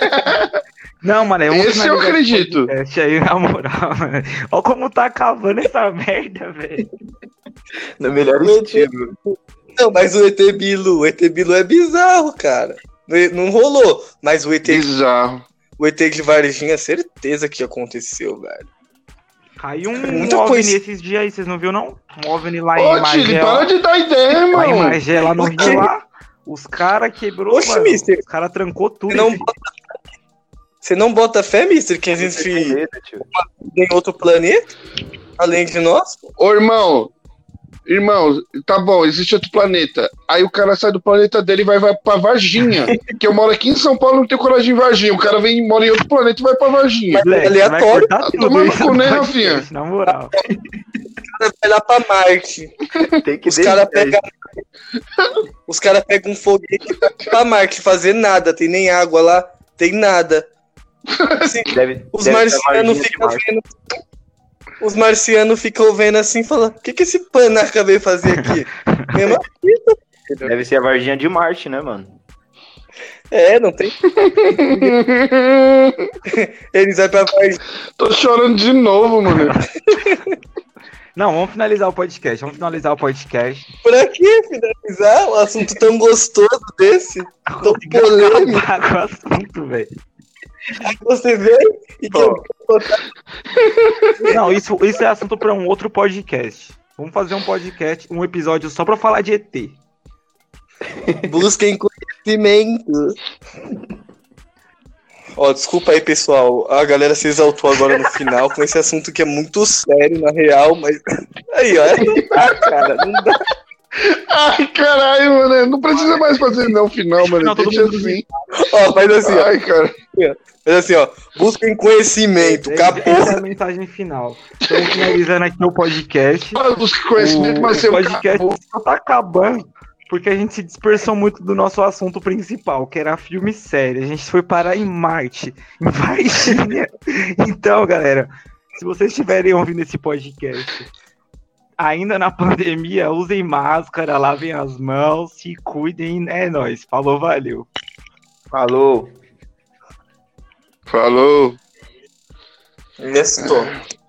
Não, mano, vamos Esse eu finalizar acredito. podcast aí, na moral, mano. Olha como tá acabando essa merda, velho. No melhor Meu estilo. Não, mas o ET Bilu é bizarro, cara. Não rolou, mas o ET Bizarro. de Varginha, certeza que aconteceu, velho. Caiu um Muita OVNI coisa. esses dias aí, vocês não viram, não? Um OVNI lá Ô, em Tire, Magé, para lá, de dar ideia, lá em irmão. Magé, lá no O Rio, quê? lá. Os caras quebrou, Oxe, mano. mister. Os caras trancou tudo. Você não bota fé, mister, que a Com gente medo, tio. tem outro planeta? Além de nós? Ô, irmão, tá bom, existe outro planeta. Aí o cara sai do planeta dele e vai pra Varginha. Que eu moro aqui em São Paulo, não tenho coragem em Varginha. O cara vem, mora em outro planeta e vai pra Varginha. Mas- aleatório. Vai Toma no cu, né, podcast, Rafinha? na moral. Vai lá pra Marte. Tem que Os caras descer. pegam um foguete e vai pra Marte fazer nada. Tem nem água lá, tem nada. Assim, os marcianos ficam vendo. Os marcianos ficam vendo assim e falam: o que esse panaca veio fazer aqui? Mesma fita. Deve ser a Varginha de Marte, né, mano? É, não tem. Eles vão pra Varginha. Tô chorando de novo, mano. Não, vamos finalizar o podcast. Pra que finalizar um assunto tão gostoso desse? Tão polêmico. Acabar com o assunto, velho. Aí você vem e que eu Não, isso é assunto pra um outro podcast. Vamos fazer um podcast, um episódio só pra falar de ET. busquem conhecimento. Ó, desculpa aí, pessoal. A galera se exaltou agora no final com esse assunto que é muito sério, na real, mas. Aí, ó, não dá, cara. Não dá. Ai, caralho, mano. Não precisa mais fazer não final, mano. Não, todo Deixa mundo assim. Ó, faz assim, ó. Ai, cara. Faz assim, ó. Busquem conhecimento. Essa é Acabou. a mensagem final. Estamos finalizando aqui o podcast. Busque conhecimento, mas O seu podcast acabou. só tá acabando porque a gente se dispersou muito do nosso assunto principal, que era filme sério. A gente foi parar em Marte, em Varginha. Então, galera, se vocês estiverem ouvindo esse podcast ainda na pandemia, usem máscara, lavem as mãos, se cuidem. É nóis. Falou, valeu. Falou. Falou. Gestou.